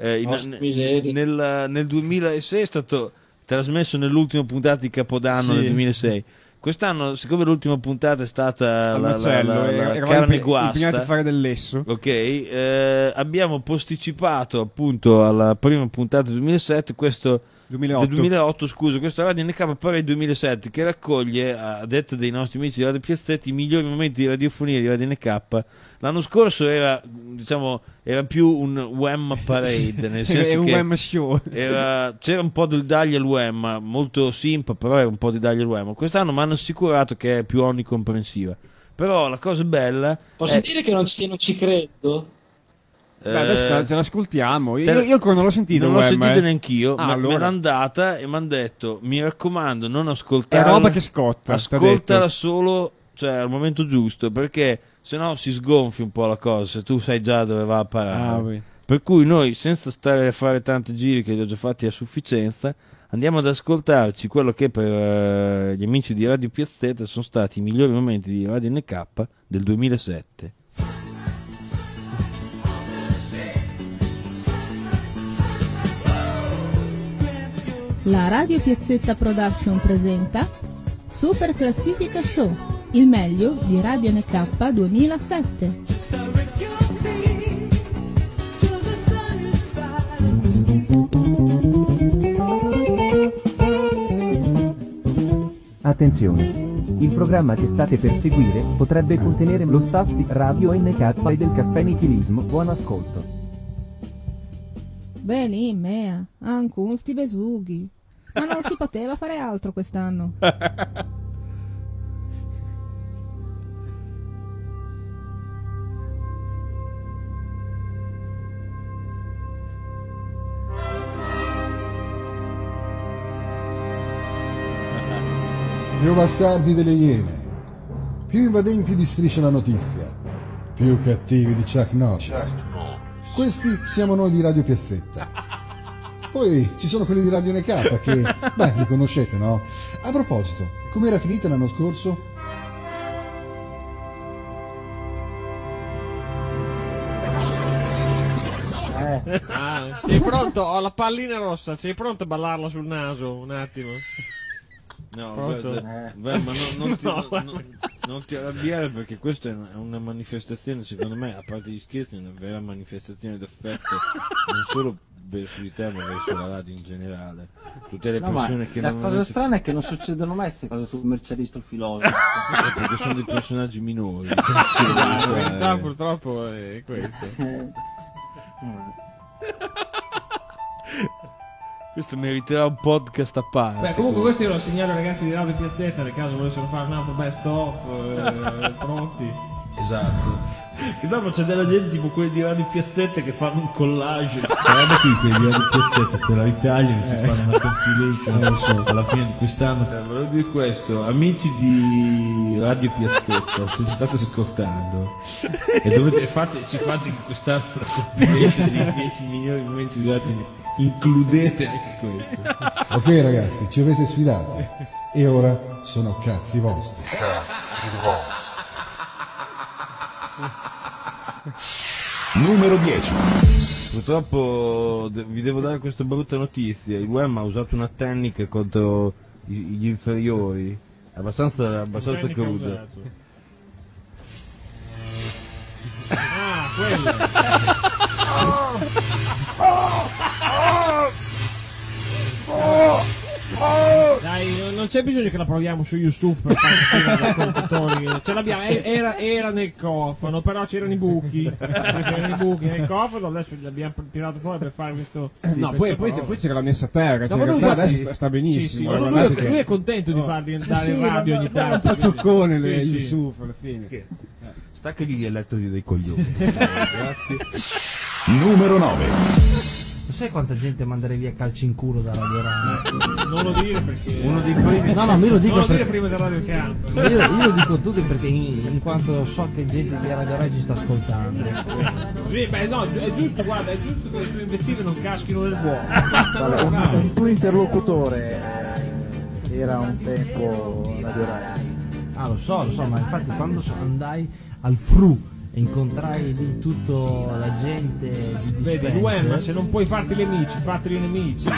nel 2006 è stato trasmesso nell'ultima puntata di Capodanno nel 2006. Quest'anno, siccome l'ultima puntata è stata la carne guasta, a fare del lesso, abbiamo posticipato appunto alla prima puntata del 2007 questo 2008, scusa, questa Radio NK Parade 2007, che raccoglie, a detta dei nostri amici di Radio Piazzetti, i migliori momenti di radiofonia di Radio NK. L'anno scorso era più un UEM Parade, nel senso che UEM show. C'era un po' del dagli all'UEM, molto simpa, però era un po' di dagli all'UEM. Quest'anno mi hanno assicurato che è più onnicomprensiva. Però la cosa bella posso dire che non ci credo? Adesso ce l'ascoltiamo. Io ancora non l'ho sentito. Non l'ho sentito neanch'io. Allora. Me l'hanno andata e mi hanno detto: mi raccomando, non ascoltarla. È roba che scotta. Ascoltala solo, cioè al momento giusto, perché sennò si sgonfia un po' la cosa. Se tu sai già dove va a parare. Per cui noi, senza stare a fare tanti giri che li ho già fatti a sufficienza, andiamo ad ascoltarci quello che per gli amici di Radio Piazzetta sono stati i migliori momenti di Radio NK del 2007. La Radio Piazzetta Production presenta Super Classifica Show, il meglio di Radio NK 2007. Attenzione! Il programma che state per seguire potrebbe contenere lo staff di Radio NK e del caffè nichilismo. Buon ascolto. Bene, mea, anche sti besughi. Ma non si poteva fare altro quest'anno. Più bastardi delle Iene, più invadenti di Striscia la Notizia, più cattivi di Chuck Norris. Questi siamo noi di Radio Piazzetta. Poi ci sono quelli di Radio NK che, beh, li conoscete, no? A proposito, com'era finita l'anno scorso? Sei pronto? Ho la pallina rossa, sei pronto a ballarla sul naso? Un attimo. No, guarda, ma non ti arrabbiare, perché questa è una manifestazione, secondo me, a parte gli scherzi, è una vera manifestazione d'affetto, non solo verso di te ma verso la radio in generale. Tutte le persone che la cosa strana è che non succedono mai queste cose sul commercialista o filosofo. Perché sono dei personaggi minori. Purtroppo è questo. Questo meriterà un podcast a parte. Beh, comunque questo io lo segnalo ai ragazzi di Radio Piazzetta nel caso volessero fare un altro best of pronti. Esatto. Che dopo c'è della gente tipo quelli di Radio Piazzetta che fanno un collage. Guarda qui quelli di Radio Piazzetta, ce la ritagliano, si fanno una compilation, non lo so, alla fine di quest'anno. Volevo dire questo, amici di Radio Piazzetta, se ci state ascoltando e dovete ci fate quest'anno la compilation dei 10 migliori momenti di radio, includete anche questo. Ok ragazzi, ci avete sfidati. E ora sono cazzi vostri. Numero 10. Purtroppo vi devo dare questa brutta notizia. Il UEM ha usato una tecnica contro gli inferiori abbastanza cruda. Ah, quello. Dai, non c'è bisogno che la proviamo su Yusuf per fare contatori. Ce l'abbiamo, era nel cofano, però c'erano i buchi. C'erano i buchi nel cofano, adesso li abbiamo tirato fuori per fare questo. No, poi c'era la messa a terra, no, adesso sta benissimo. Lui è contento di far diventare in radio ogni tanto. Un pazzoccone Yusuf alla fine. Staccagli gli elettrodi dei coglioni. Grazie. Numero 9. Non sai quanta gente manderei via calci in culo da Radio Radio? Non lo dire perché uno dei primi. No, me lo dico non lo dire prima del Radio Camp. Io lo dico tutti perché in quanto so che gente di Radio Radio sta ascoltando. Sì, beh no, è giusto, guarda, è giusto che le tue invettive non caschino nel vuoto. Un tuo interlocutore era un tempo Radio Radio. Ah, lo so, ma infatti quando andai al FRU e incontrai lì tutta la gente di Dispenser. Vedi, ma se non puoi farti i nemici, fatti i nemici.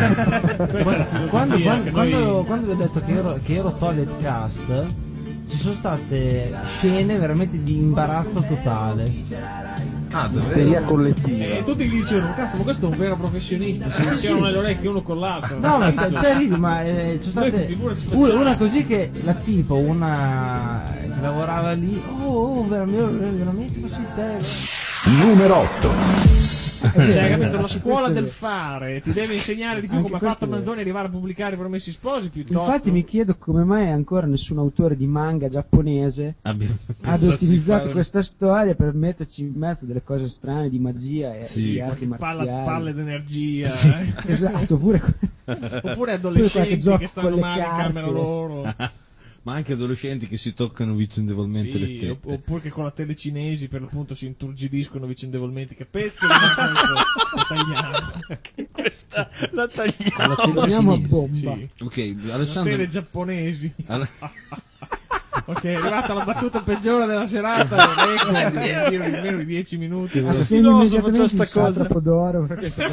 Quando vi ho detto che ero Toilet Cast, ci sono state scene veramente di imbarazzo totale. Isteria collettiva. E tutti gli dicevano, cazzo, ma questo è un vero professionista, si facevano nelle orecchie uno con l'altro. No, ma te ridi, ma c'è state una così che la tipo, una che lavorava lì, veramente così te. Numero 8. Cioè, capito, la scuola del fare ti deve insegnare di più come ha fatto Manzoni a arrivare a pubblicare i Promessi Sposi piuttosto. Infatti mi chiedo come mai ancora nessun autore di manga giapponese abbia utilizzato questa storia per metterci in mezzo delle cose strane di magia e di arti marziali, palle d'energia. Sì, esatto, oppure adolescenti che stanno male in camera loro. Ma anche adolescenti che si toccano vicendevolmente le tette. Oppure che con la telecinesi per l'appunto si inturgidiscono vicendevolmente, che pezzo di la tagliamo. Torniamo a bomba. Sì. Ok, Alessandro. Tele giapponesi. Ok, è arrivata la battuta peggiore della serata. Ecco, in meno di 10 minuti. Assegno faccio sta cosa. Podoro.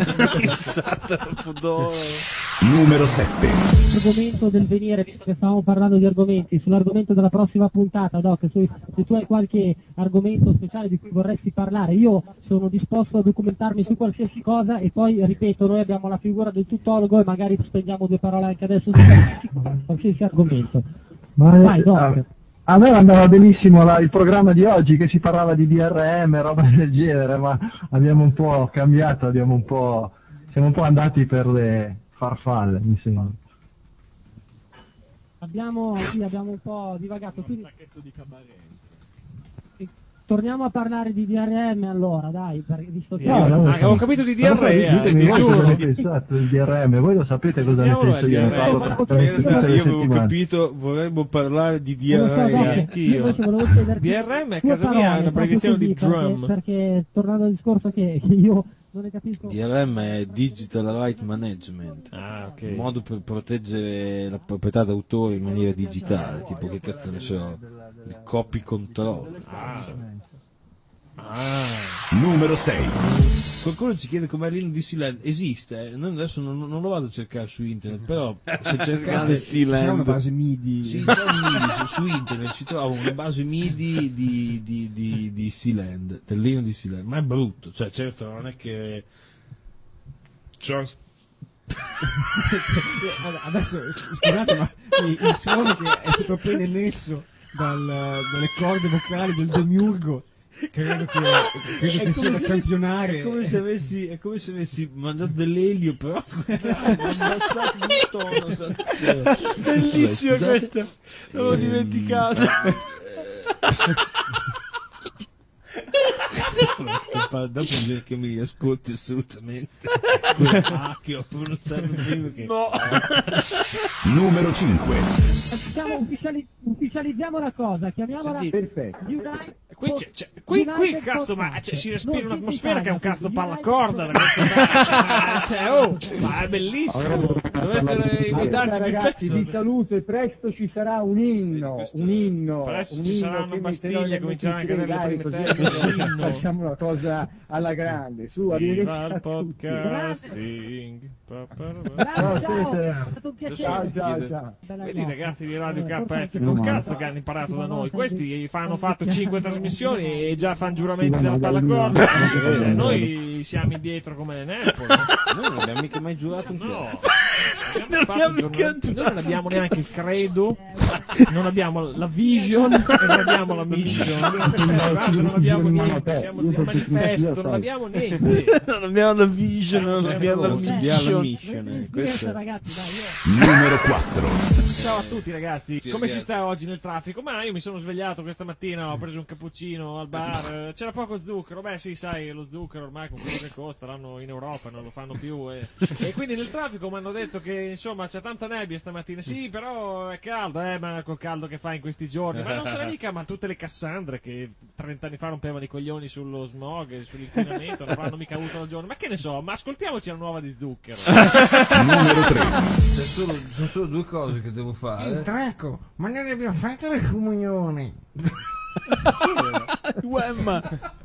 Numero 7. Argomento del venire, visto che stavamo parlando di argomenti, sull'argomento della prossima puntata, Doc, se tu hai qualche argomento speciale di cui vorresti parlare, io sono disposto a documentarmi su qualsiasi cosa e poi, ripeto, noi abbiamo la figura del tutologo e magari spendiamo 2 parole anche adesso su qualsiasi argomento. Vai, Doc. A me andava benissimo il programma di oggi, che si parlava di DRM, roba del genere, ma abbiamo un po' cambiato, siamo un po' andati per le farfalle, mi sembra. Abbiamo un po' divagato, quindi torniamo a parlare di DRM allora, dai, visto che... Avevo capito di DRM, ditemi voi cosa ne pensate del DRM, voi lo sapete cosa ne penso io, ne parlo praticamente tutte le Io avevo settimane. capito, vorremmo parlare di DRM. Anch'io. DRM a casa mia è un'abbreviazione di drum. Perché tornando al discorso che io non ne capisco. DRM è Digital Right Management, un modo per proteggere la proprietà d'autore in maniera digitale, tipo che cazzo ne so, il copy control. Numero 6. Qualcuno ci chiede com'è l'Inno di Sealand. Esiste, noi adesso non lo vado a cercare su internet, però se cercate Sealand, c'è una base MIDI. Sì, c'è un MIDI su internet, si trova una base MIDI di Sealand, dell'Inno di Sealand, ma è brutto, cioè certo non è che Adesso scusate, ma il suono che è stato appena emesso dalle corde vocali del demiurgo credo che sia da campionare. È come se avessi mangiato dell'elio, però abbassato il tono. Bellissima questa, l'avevo dimenticata. Dopo bisogna che mi ascolti assolutamente che ho pronunciato prima che... No. Numero 5. Ufficializziamo la cosa, chiamiamola perfetto. Qui cazzo, ma si respira un'atmosfera che è un cazzo pallacorda da ma è bellissimo. Dovreste invitarci ragazzi, vi saluto e presto ci sarà un inno. Presto ci sarà una Bastiglia, cominceranno a cadere le prime teste. Facciamo una cosa alla grande, su, arrivederci a tutti. Podcasting. Ciao. Vedi ragazzi di Radio KF, col cazzo che hanno imparato da noi. Questi hanno fatto 5 trasmissioni e già fanno giuramenti della pallacorda. Cioè, noi siamo indietro come le Nepoli. Noi non abbiamo mica mai giurato un no. Noi non abbiamo neanche il credo, non abbiamo la vision e non abbiamo la mission, non abbiamo niente, siamo il manifesto, non abbiamo niente. Non abbiamo la vision, non abbiamo la mission. Questo ragazzi, dai, Numero 4. Ciao a tutti ragazzi, come si sta oggi nel traffico? Ma io mi sono svegliato questa mattina, ho preso un cappuccino al bar, c'era poco zucchero, beh sì sai, lo zucchero ormai con quello che costa l'hanno in Europa, non lo fanno più e quindi nel traffico mi hanno detto che insomma c'è tanta nebbia stamattina, sì però è caldo, ma col caldo che fa in questi giorni, ma non sarà mica ma tutte le Cassandre che 30 anni fa rompevano i coglioni sullo smog e sull'inquinamento non avranno mica avuto ragione, ma che ne so, ma ascoltiamoci la nuova di Zucchero. Numero 3. Sono solo 2 cose che devo fare. Traco, ma non abbiamo fatto la comunione. Uemma.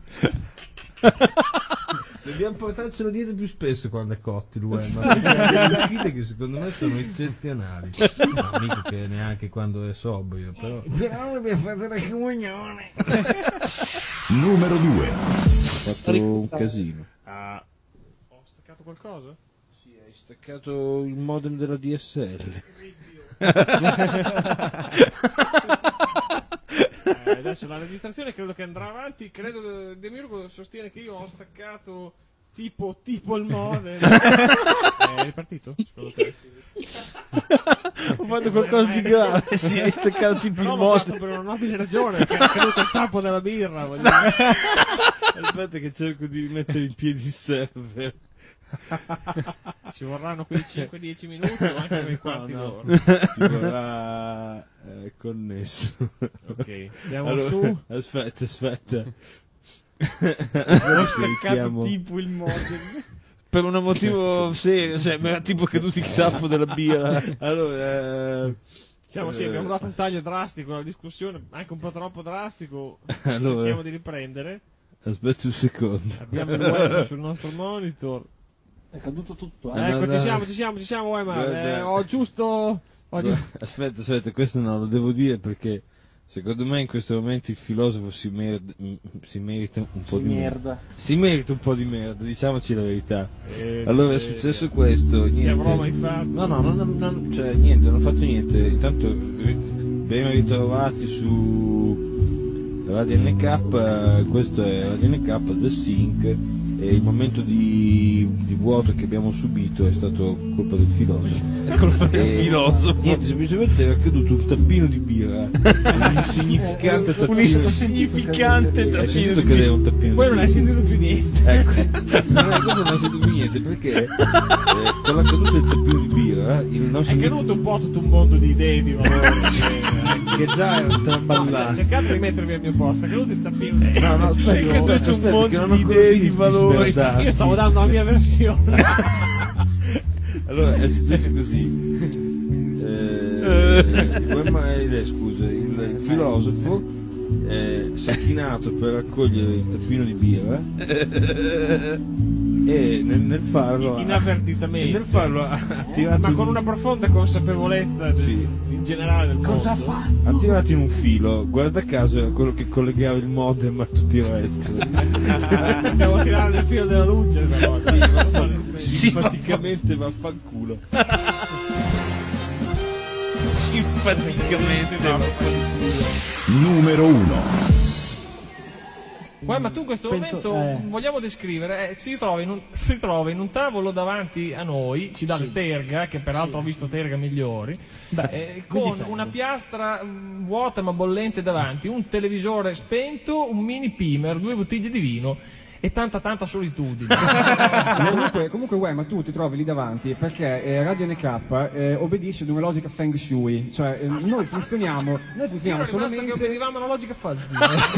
Dobbiamo portarcelo dietro più spesso quando è cotti l'Uemma, perché ha delle uscite che secondo me sono eccezionali. No, mica che neanche quando è sobrio, però Dobbiamo fare la comunione. Numero 2. ho fatto un casino. Ho staccato qualcosa? Sì, hai staccato il modem della DSL. Adesso la registrazione credo che andrà avanti, credo Demiurgo sostiene che io ho staccato tipo il modem. È ripartito? Secondo te? Ho fatto qualcosa di grave, sì, hai staccato tipo il l'ho modem. fatto per una nobile ragione, perché era caduto il tappo della birra, voglio dire. Aspetta che cerco di mettere in piedi il server. Ci vorranno quei 5-10 minuti o anche quei quarti d'ora? Ci vorrà connesso. Ok, siamo allora, su. Aspetta. Ho staccato tipo il modem. per un motivo serio, cioè mi era tipo caduto il tappo della birra. Allora, abbiamo dato un taglio drastico alla discussione, anche un po' troppo drastico. Allora, cerchiamo di riprendere. Aspetta un secondo. Abbiamo il web sul nostro monitor. È caduto tutto. Ecco, ci siamo, Weimar. Ho giusto. Aspetta, questo no, lo devo dire perché secondo me in questo momento il filosofo si merita un po' di merda. Si merita un po' di merda, diciamoci la verità. Allora è successo questo, niente. Che avrò mai fatto? No, cioè niente, non ho fatto niente. Intanto ben ritrovati su Radio NK, questo è Radio NK, The Sync, e il momento di vuoto che abbiamo subito è stato colpa del filosofo. È colpa del filosofo. Niente, semplicemente era caduto un tappino di birra. Un insignificante tappino. Hai sentito che era un tappino? Poi non hai sentito più niente. Ecco, non ho sentito più niente perché con la caduta del tappino di birra il nostro è caduto un po' tutto un mondo di idee, di valori che già erano traballati. Cercate di mettervi al mio posto, è caduto il tappino. No, aspetta, è caduto un mondo di idee, di valori. Io stavo dando la mia versione. Allora è successo così. Il filosofo si è chinato per raccogliere il tappino di birra e nel farlo inavvertitamente ha tirato ma con una profonda consapevolezza in generale del mondo. Cosa ha fatto? Ha tirato in un filo, guarda caso era quello che collegava il modem a tutto il resto. Devo tirare il filo della luce però. Simpaticamente vaffanculo. Simpaticamente vaffanculo. Numero 1. Ma tu in questo momento vogliamo descrivere, si trova in un tavolo davanti a noi, ci dà il Terga, che peraltro ho visto Terga migliori, con una piastra vuota ma bollente davanti, un televisore spento, un mini Pimer, 2 bottiglie di vino e tanta solitudine. comunque ma tu ti trovi lì davanti perché Radio NK obbedisce ad una logica Feng Shui, cioè noi funzioniamo solamente che obbedivamo alla logica fazia.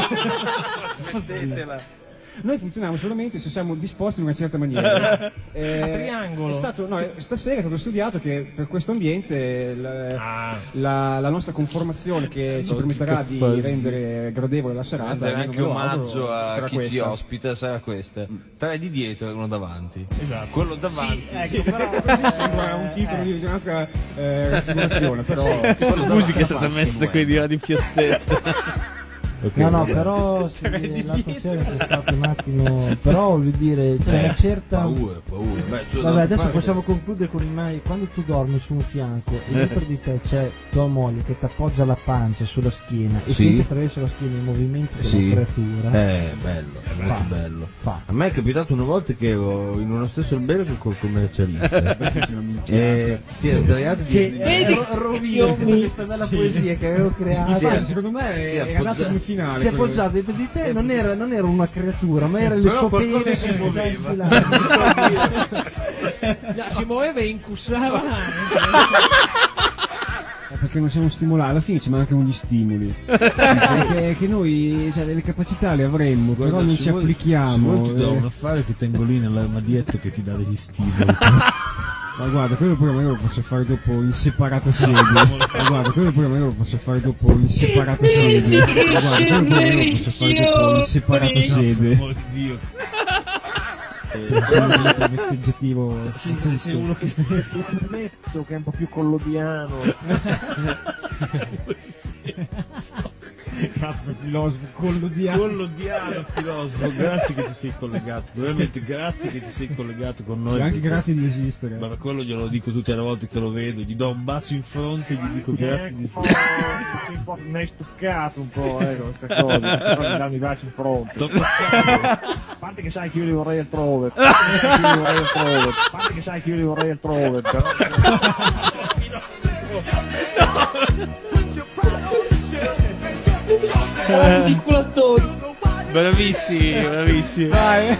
Noi funzioniamo solamente se siamo disposti in una certa maniera. A triangolo. Stasera è stato studiato che per questo ambiente la nostra conformazione che ci permetterà di rendere gradevole la serata. Anche omaggio a chi ci ospita sarà questa. 3 di dietro e 1 davanti. Esatto. Quello davanti. Sì, ecco, però sembra un titolo di un'altra raffigurazione. Però questa musica è stata messa qui di Radio Piazzetta. Okay, no, però l'atmosfera è stata un attimo. Però voglio dire, c'è una certa. Paura. Vabbè, adesso possiamo concludere con quando tu dormi su un fianco e dietro di te c'è tua moglie che ti appoggia la pancia sulla schiena e senti attraverso la schiena i movimenti della creatura. Bello, è molto bello. A me è capitato una volta che ero in uno stesso albergo col commercialista. Rovino questa bella poesia che avevo creato. Secondo me era nato in finale. Si appoggiava dentro di te, non era una creatura, ma era il suo pene si muoveva e incussava. Perché non siamo stimolati, alla fine ci mancano gli stimoli. Perché noi le capacità le avremmo, però non ci applichiamo. Ti do un affare che tengo lì nell'armadietto che ti dà degli stimoli. Ma guarda, quello pure magari lo posso fare dopo in separata sede. Guarda, quello pure magari lo posso fare dopo in separata sede. Guarda, quello pure magari lo posso fare dopo in separata sede. Dio. Oggettivo. Sì, uno che metto che è un po' più collodiano. Filosofo collodiano filosofo, grazie che ti sei collegato, veramente grazie che ti sei collegato con noi. Anche grazie di esistere. Ma per quello glielo dico tutte le volte che lo vedo, gli do un bacio in fronte e gli dico grazie di esistere. Mi hai stuccato un po', questa cosa, però mi danno i baci in fronte. A parte che sai che io li vorrei altrove. Però. Bravissimi. Vai.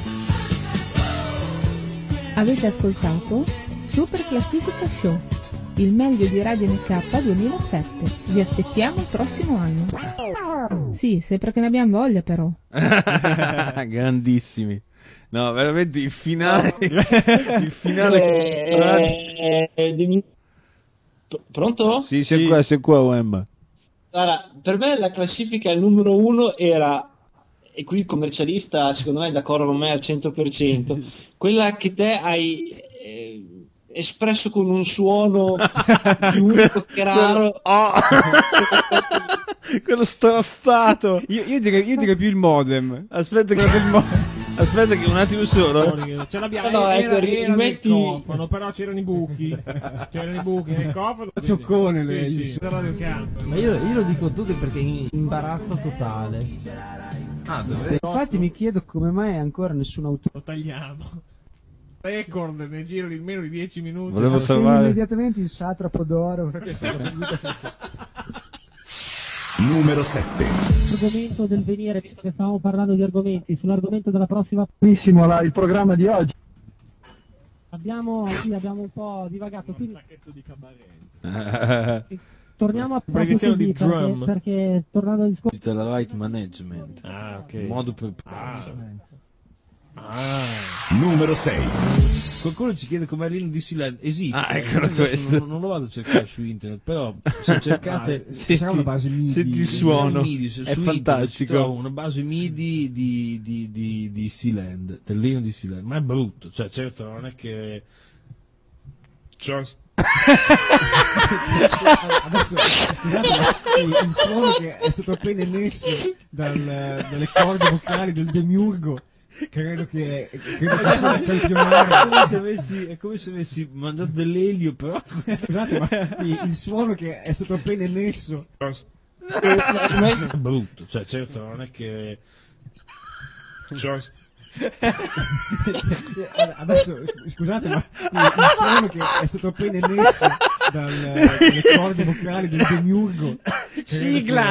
Avete ascoltato Super Classifica Show, il meglio di Radio NK 2007. Vi aspettiamo il prossimo anno. Sì, sempre che ne abbiamo voglia però. Grandissimi. No, veramente il finale. Il finale. Pronto? Sì, sei qua, Wemba. Allora, per me la classifica numero 1 era, e qui il commercialista secondo me è d'accordo con me al 100%, quella che te hai espresso con un suono più unico che raro. Quello strozzato. Io direi più il modem. Aspetta che un attimo solo. Ce l'abbiamo. No, era rimetti... nel cofano, però c'erano i buchi. C'erano i buchi nel cofano. Cioccone lei. Sì. Ma io lo dico tutto perché imbarazzo totale. Infatti mi chiedo come mai ancora nessun autore. Lo tagliamo. Record nel giro di meno di 10 minuti. Volevo trovare immediatamente il satrapo d'oro. Numero 7. L'argomento del venire, visto che stavamo parlando di argomenti, sull'argomento della prossima. Benissimo il programma di oggi. Abbiamo un po' divagato, quindi torniamo a Previsione di drum. perché tornando al discorso Digital Right Management. Ok. Modo per Numero 6. Qualcuno ci chiede com'è l'inno di Silent. Esiste. Eccolo questo. Non lo vado a cercare su internet, però se cercate sarà una base MIDI. Senti il suono. MIDI, È fantastico. Trovo una base MIDI di Sealand, dell'inno di Sealand, ma è brutto, cioè certo non è che Adesso scusate, il suono che è stato appena emesso dalle corde vocali del demiurgo credo che possa campionare. È come se avessi mangiato dell'elio, però scusate, ma il suono che è stato appena emesso è brutto, cioè certo non è che adesso scusate, ma il suono che è stato appena emesso dalle corde vocali del demiurgo sigla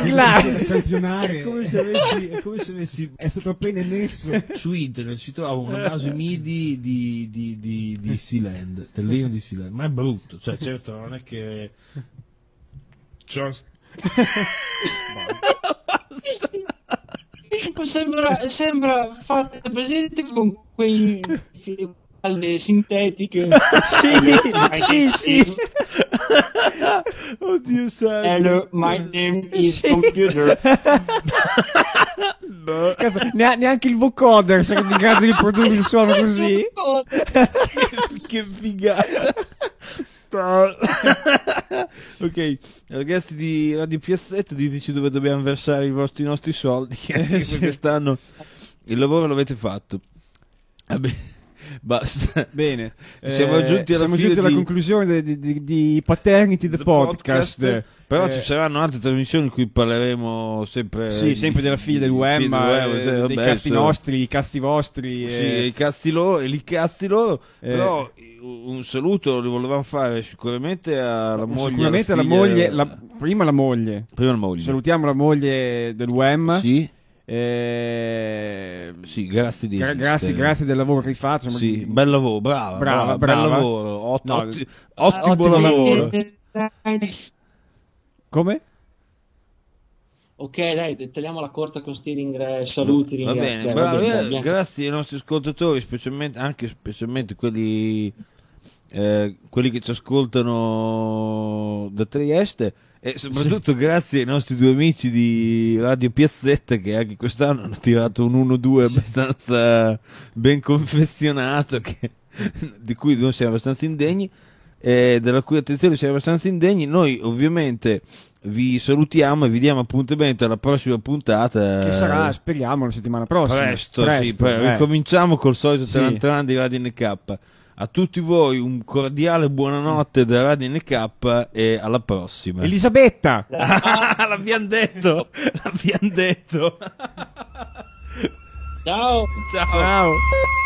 è come se avessi è stato appena emesso su internet si trova una base MIDI di Sealand, dell'inno di Sealand, ma è brutto, cioè certo non è che sembra fatto presente con quei palle sintetiche. Sì. Oddio santo. Hello, my name is computer. Neanche il vocoder sarebbe in grado di riprodurre il suono così. Che figata. Ok, ragazzi di Radio PS7, diteci dove dobbiamo versare i nostri soldi, anche per quest'anno il lavoro l'avete fatto. Vabbè, basta. Bene, siamo giunti alla conclusione di Paternity the podcast. Però ci saranno altre trasmissioni in cui parleremo sempre della figlia del web, dei cazzi nostri, i cazzi vostri, i cazzi loro, però un saluto lo volevamo fare sicuramente alla moglie. Sicuramente alla moglie, prima la moglie. Salutiamo la moglie del WEM. Sì. Sì, grazie di grazie del lavoro che hai fatto. Sì, bel lavoro, brava. Bel lavoro, ottimo lavoro. Come? Ok, dai, tagliamola corta con steering, saluti. Va bene, grazie ai nostri ascoltatori, specialmente quelli che ci ascoltano da Trieste, e soprattutto grazie ai nostri due amici di Radio Piazzetta che anche quest'anno hanno tirato un 1-2 abbastanza ben confezionato, di cui noi siamo abbastanza indegni, della cui attenzione siamo abbastanza indegni. Noi ovviamente vi salutiamo e vi diamo appuntamento alla prossima puntata, che sarà, speriamo, la settimana prossima. Presto. Ricominciamo col solito Tarantaran di Radio NK. A tutti voi un cordiale buonanotte da Radio NK e alla prossima. Elisabetta! L'abbiamo detto. Ciao. Ciao.